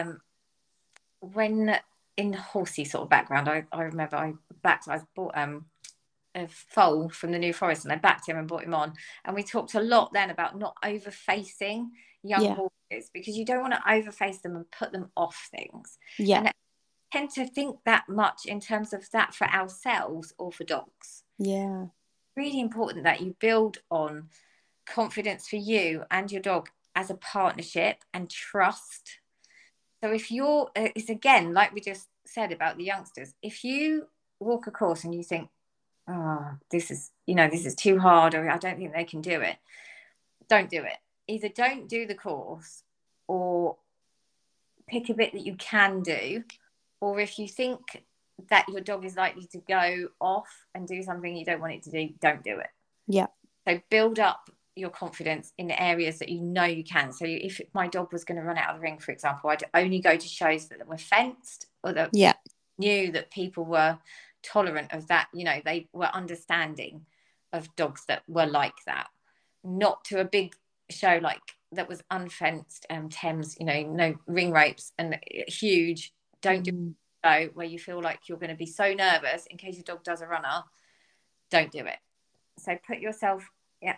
when in horsey sort of background, I remember I bought a foal from the New Forest, and I backed him and brought him on, and we talked a lot then about not over facing young horses, because you don't want to over face them and put them off things. And I tend to think that much in terms of that for ourselves or for dogs. Really important that you build on confidence for you and your dog as a partnership, and trust. So if it's again like we just said about the youngsters, if you walk a course and you think, this is too hard, or I don't think they can do it, don't do it. Either don't do the course, or pick a bit that you can do, or if you think that your dog is likely to go off and do something you don't want it to do, don't do it. So build up your confidence in the areas that you know you can. So if my dog was going to run out of the ring, for example, I'd only go to shows that were fenced, or that knew that people were tolerant of that, they were understanding of dogs that were like that. Not to a big show like that was unfenced, Thames, no ring ropes and huge. Don't do a show where you feel like you're going to be so nervous in case your dog does a runner. Don't do it. So put yourself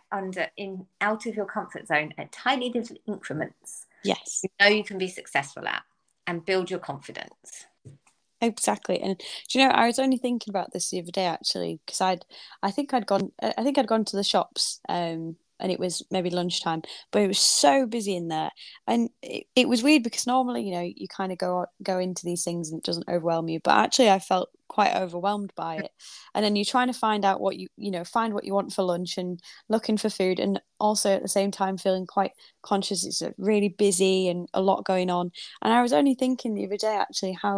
out of your comfort zone at tiny little increments. Yes, you can be successful at, and build your confidence. Exactly. And do you know, I was only thinking about this the other day actually, because I think I'd gone to the shops, and it was maybe lunchtime, but it was so busy in there, and it was weird because normally you kind of go into these things and it doesn't overwhelm you, but actually I felt quite overwhelmed by it. And then you're trying to find out what find what you want for lunch, and looking for food, and also at the same time feeling quite conscious it's really busy and a lot going on. And I was only thinking the other day actually how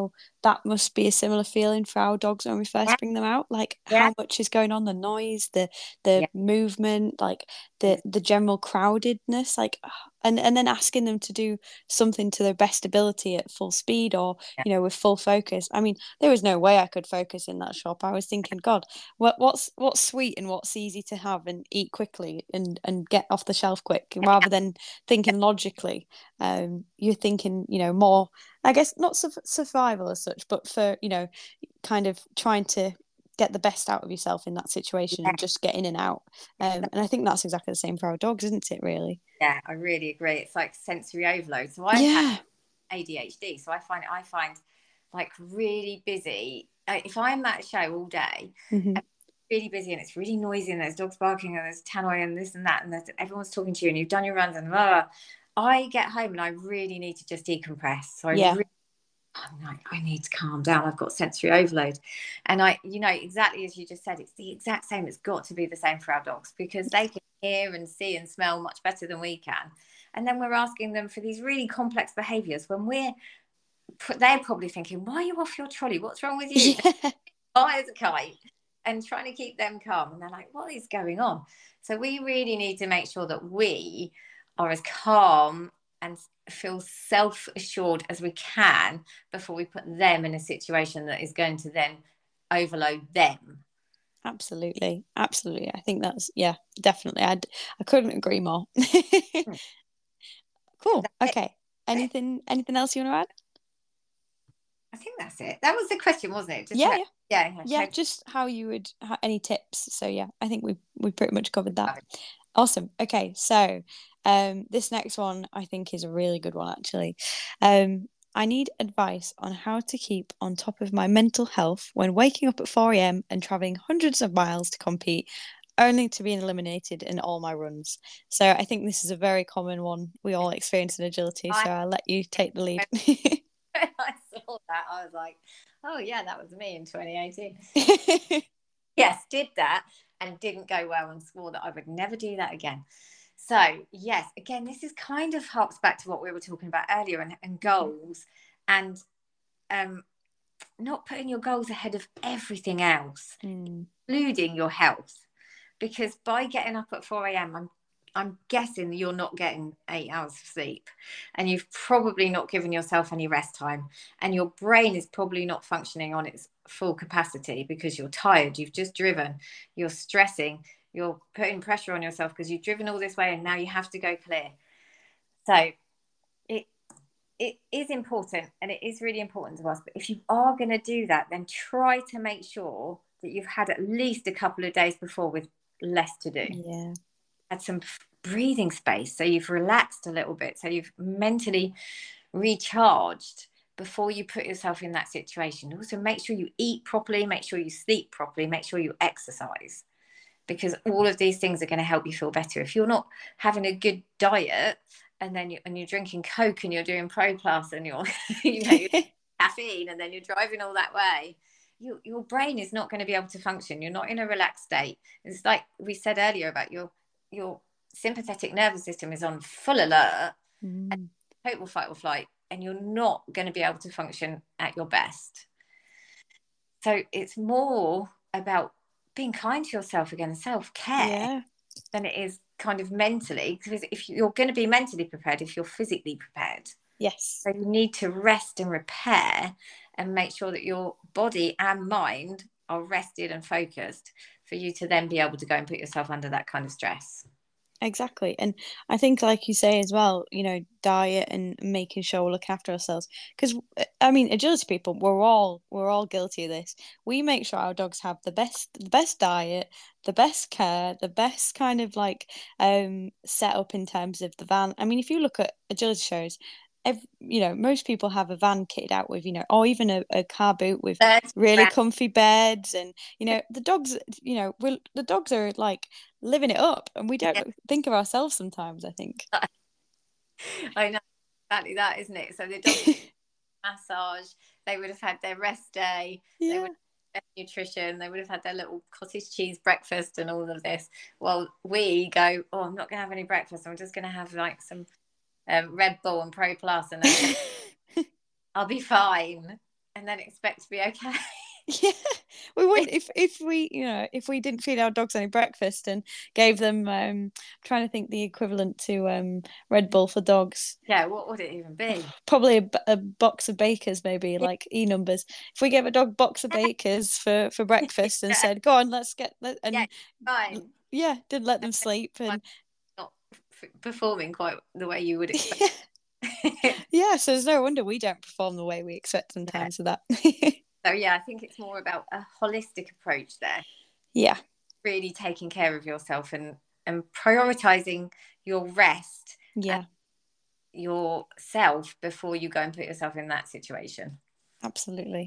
that must be a similar feeling for our dogs when we Yeah, first bring them out. Like yeah, how much is going on, the noise, the yeah, movement, like ex- the general crowdedness, like and then asking them to do something to their best ability at full speed or, yeah. you know, with full focus. I mean, there was no way I could focus in that shop. I was thinking, God, what's sweet and what's easy to have and eat quickly and get off the shelf quick, rather than thinking logically. You're thinking, you know, more, I guess, not survival as such, but for, you know, kind of trying to get the best out of yourself in that situation Yeah. and just get in and out. And I think that's exactly the same for our dogs, isn't it, really? Yeah, I really agree. It's like sensory overload. So I have Yeah. ADHD, so I find like really busy. If I'm at a show all day, Mm-hmm. and it's really busy and it's really noisy and there's dogs barking and there's tannoy and this and that and everyone's talking to you and you've done your runs and blah, blah, I get home and I really need to just decompress. So Yeah. I'm like, I need to calm down. I've got sensory overload. And you know, exactly as you just said, it's the exact same. It's got to be the same for our dogs because they can hear and see and smell much better than we can. And then we're asking them for these really complex behaviors when they're probably thinking, why are you off your trolley? What's wrong with you? Yeah. High as a kite and trying to keep them calm. And they're like, what is going on? So we really need to make sure that we are as calm and feel self-assured as we can before we put them in a situation that is going to then overload them. Absolutely. Absolutely. I think that's, yeah, definitely. I couldn't agree more. Hmm. Cool. That's it. Okay. Anything else you want to add? I think that's it. That was the question, wasn't it? Just Yeah, yeah. Yeah, yeah. just how you would, any tips. So yeah, I think we pretty much covered that. Awesome. Okay, so this next one I think is a really good one actually. I need advice on how to keep on top of my mental health when waking up at 4 a.m. and traveling hundreds of miles to compete, only to be eliminated in all my runs. So I think this is a very common one we all experience in agility. So I'll let you take the lead. When I saw that, I was like, oh yeah, that was me in 2018. Yes, did that and didn't go well and swore that I would never do that again. So, yes, again, this is kind of harks back to what we were talking about earlier and goals and um, not putting your goals ahead of everything else, including your health. Because by getting up at 4 a.m., I'm guessing that you're not getting 8 hours of sleep and you've probably not given yourself any rest time and your brain is probably not functioning on its full capacity because you're tired, you've just driven, you're stressing, you're putting pressure on yourself because you've driven all this way and now you have to go clear. So it it is important and it is really important to us, but if you are going to do that, then try to make sure that you've had at least a couple of days before with less to do. Yeah. Had some breathing space so you've relaxed a little bit, so you've mentally recharged before you put yourself in that situation. Also make sure you eat properly, make sure you sleep properly, make sure you exercise, because all of these things are going to help you feel better. If you're not having a good diet and then you're drinking Coke and you're doing Pro Plus and you're you're caffeine and then you're driving all that way, your brain is not going to be able to function. You're not in a relaxed state. It's like we said earlier about your sympathetic nervous system is on full alert, total fight or flight, and you're not going to be able to function at your best. So it's more about being kind to yourself again, self-care, than it is kind of mentally, because if you're going to be mentally prepared if you're physically prepared. Yes. So you need to rest and repair and make sure that your body and mind are rested and focused for you to then be able to go and put yourself under that kind of stress. Exactly. And I think, like you say as well, you know, diet and making sure we look after ourselves. Because I mean, agility people, we're all guilty of this. We make sure our dogs have the best diet, the best care, the best kind of like setup in terms of the van. I mean, if you look at agility shows, you know, most people have a van kitted out with, you know, or even a car boot with really comfy beds, and you know, the dogs, you know, the dogs are like living it up, and we don't think of ourselves sometimes, I think. I know, exactly that, isn't it? So the dogs massage, they would have had their rest day, they would have their nutrition, they would have had their little cottage cheese breakfast and all of this. Well, we go, oh, I'm not going to have any breakfast, I'm just going to have like some Red Bull and Pro Plus and I'll be fine. and then expect to be okay. Yeah, we wouldn't if we, if we didn't feed our dogs any breakfast and gave them trying to think the equivalent to Red Bull for dogs. Yeah, what would it even be? Probably a box of Bakers, maybe, like E-numbers. If we gave a dog box of Bakers for breakfast and said, "Go on, let's get that," and fine. Yeah, didn't let them sleep, and not performing quite the way you would expect. Yeah, so there's no wonder we don't perform the way we expect sometimes with that. So yeah, I think it's more about a holistic approach there. Yeah. Really taking care of yourself and prioritizing your rest. Yeah. Yourself before you go and put yourself in that situation. Absolutely.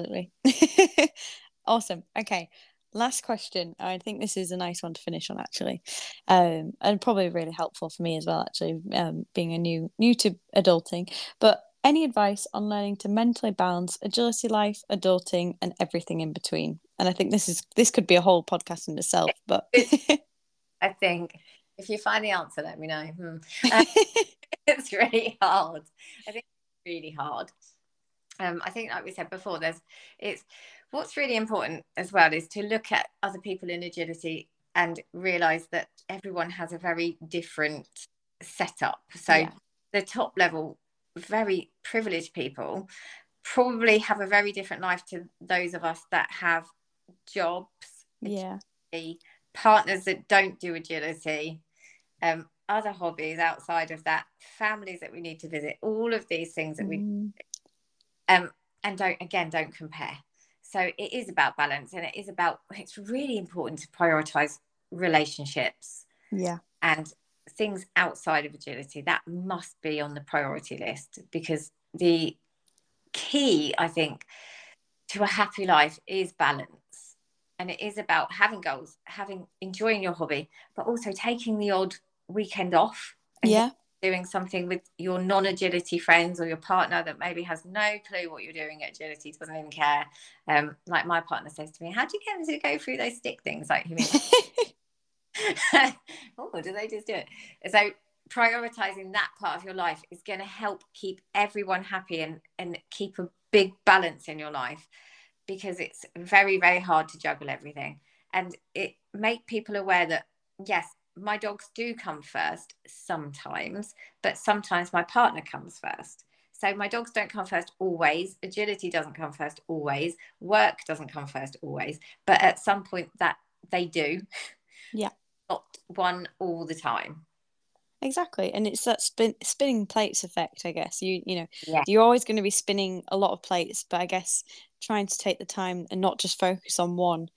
Awesome. Okay. Last question. I think this is a nice one to finish on, actually, and probably really helpful for me as well, actually, being a new to adulting. But any advice on learning to mentally balance agility life, adulting, and everything in between? And I think this could be a whole podcast in itself. But I think if you find the answer, let me know. It's really hard. I think it's really hard. I think, like we said before, what's really important as well is to look at other people in agility and realize that everyone has a very different setup. So the top level, very privileged people probably have a very different life to those of us that have jobs, partners that don't do agility, other hobbies outside of that, families that we need to visit, all of these things that we and don't compare. So it is about balance, and it's really important to prioritize relationships and things outside of agility. That must be on the priority list, because the key, I think, to a happy life is balance. And it is about having goals, enjoying your hobby, but also taking the odd weekend off and doing something with your non-agility friends or your partner that maybe has no clue what you're doing at agility, doesn't even care. Like my partner says to me, how do you get them to go through those stick things? Like, you mean oh, do they just do it? So prioritizing that part of your life is going to help keep everyone happy and keep a big balance in your life, because it's very, very hard to juggle everything. And it make people aware that, yes, my dogs do come first sometimes, but sometimes my partner comes first. So my dogs don't come first always. Agility doesn't come first always. Work doesn't come first always. But at some point that they do. Yeah. Not one all the time. Exactly. And it's that spinning plates effect, I guess. You're always going to be spinning a lot of plates, but I guess trying to take the time and not just focus on one.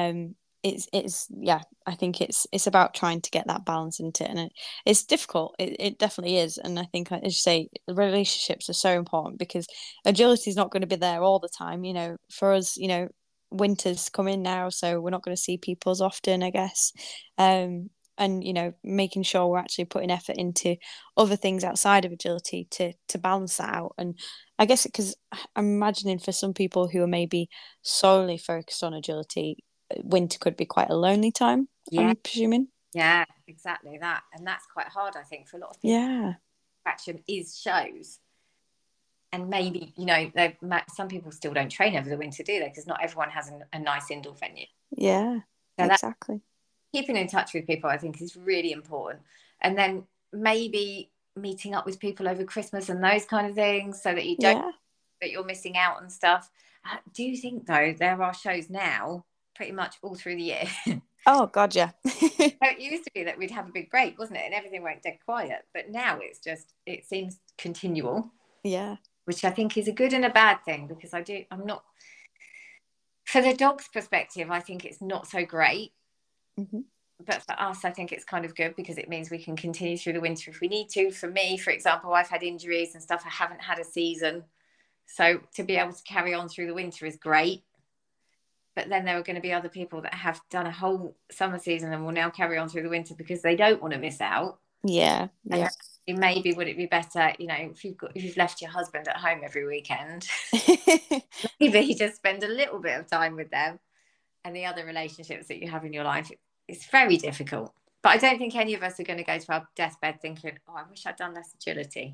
I think it's about trying to get that balance into it, and it's difficult. It definitely is. And I think, as you say, relationships are so important, because agility is not going to be there all the time. For us, winter's coming now, so we're not going to see people as often, I guess. And making sure we're actually putting effort into other things outside of agility to balance that out. And I guess because I'm imagining for some people who are maybe solely focused on agility, winter could be quite a lonely time. I'm presuming. Yeah, exactly that. And that's quite hard, I think, for a lot of people. Action is shows. And maybe, some people still don't train over the winter, do they? Because not everyone has a nice indoor venue. Yeah, so exactly. Keeping in touch with people, I think, is really important. And then maybe meeting up with people over Christmas and those kind of things, so that you don't that you're missing out on stuff. Do you think, though, there are shows now pretty much all through the year? Oh God, yeah. It used to be that we'd have a big break, wasn't it? And everything went dead quiet. But now it seems continual. Yeah. Which I think is a good and a bad thing, because I'm not, for the dog's perspective, I think it's not so great. Mm-hmm. But for us, I think it's kind of good, because it means we can continue through the winter if we need to. For me, for example, I've had injuries and stuff. I haven't had a season. So to be able to carry on through the winter is great. But then there are going to be other people that have done a whole summer season and will now carry on through the winter because they don't want to miss out. Yeah. And maybe would it be better, if you've left your husband at home every weekend, maybe you just spend a little bit of time with them, and the other relationships that you have in your life. It's very difficult. But I don't think any of us are going to go to our deathbed thinking, oh, I wish I'd done less agility.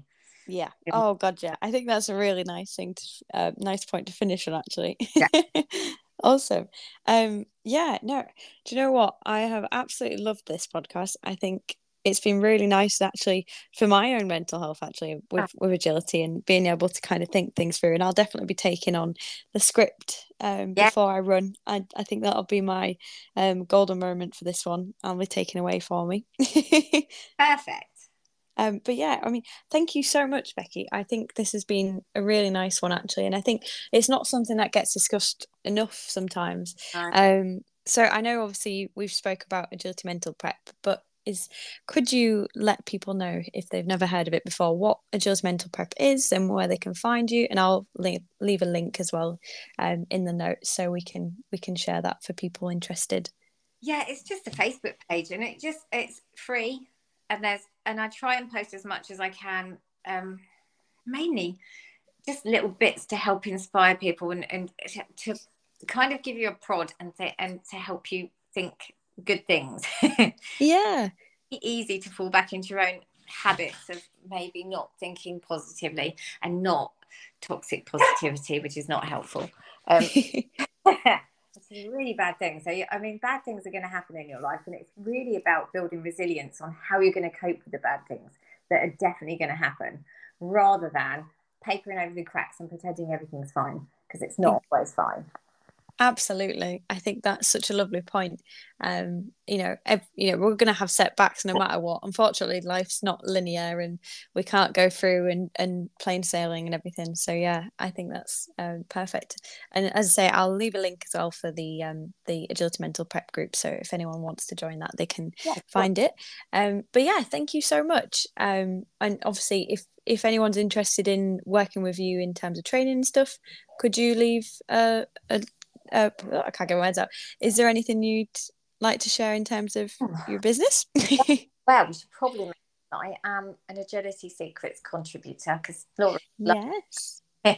Yeah. Oh God, yeah. I think that's a really nice thing to nice point to finish on, actually. Yeah. Awesome. Yeah, no. Do you know what? I have absolutely loved this podcast. I think it's been really nice actually for my own mental health actually with agility and being able to kind of think things through. And I'll definitely be taking on the script Yeah. before I run. I think that'll be my golden moment for this one. I'll be taken away for me. Perfect. But yeah, I mean, thank you so much, Becky. I think this has been a really nice one, actually, and I think it's not something that gets discussed enough sometimes. So I know obviously we've spoke about agility mental prep, but could you let people know if they've never heard of it before what agility mental prep is and where they can find you? And I'll leave a link as well, in the notes so we can share that for people interested. Yeah, it's just a Facebook page, and it's free, and I try and post as much as I can, mainly just little bits to help inspire people and to kind of give you a prod and to help you think good things. Yeah. Easy to fall back into your own habits of maybe not thinking positively and not toxic positivity, which is not helpful. It's a really bad thing. So, I mean, bad things are going to happen in your life, and it's really about building resilience on how you're going to cope with the bad things that are definitely going to happen, rather than papering over the cracks and pretending everything's fine, because it's not always fine. Absolutely. I think that's such a lovely point. We're going to have setbacks no matter what. Unfortunately, life's not linear and we can't go through and plain sailing and everything. So yeah, I think that's perfect. And as I say, I'll leave a link as well for the Agility Mental Prep group. So if anyone wants to join that, they can find it. But yeah, thank you so much. And obviously, if anyone's interested in working with you in terms of training and stuff, could you leave I can't get my words out. Is there anything you'd like to share in terms of your business? Well, we should probably mention I am an Agility Secrets contributor, because Laura. Yes.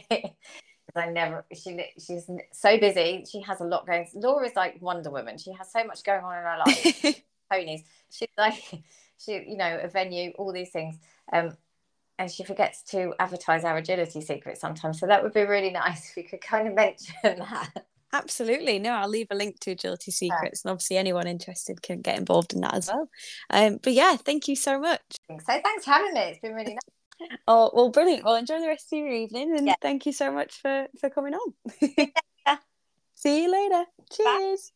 She's so busy. She has a lot going. Laura's like Wonder Woman. She has so much going on in her life. Ponies. She's like, a venue, all these things. And she forgets to advertise our Agility Secrets sometimes. So that would be really nice if you could kind of mention that. Absolutely. No, I'll leave a link to Agility Secrets, and obviously anyone interested can get involved in that as well. But yeah, thank you so much. So thanks for having me. It's been really nice. Oh, well, brilliant. Well, enjoy the rest of your evening, and thank you so much for coming on. Yeah. See you later. Cheers. Bye.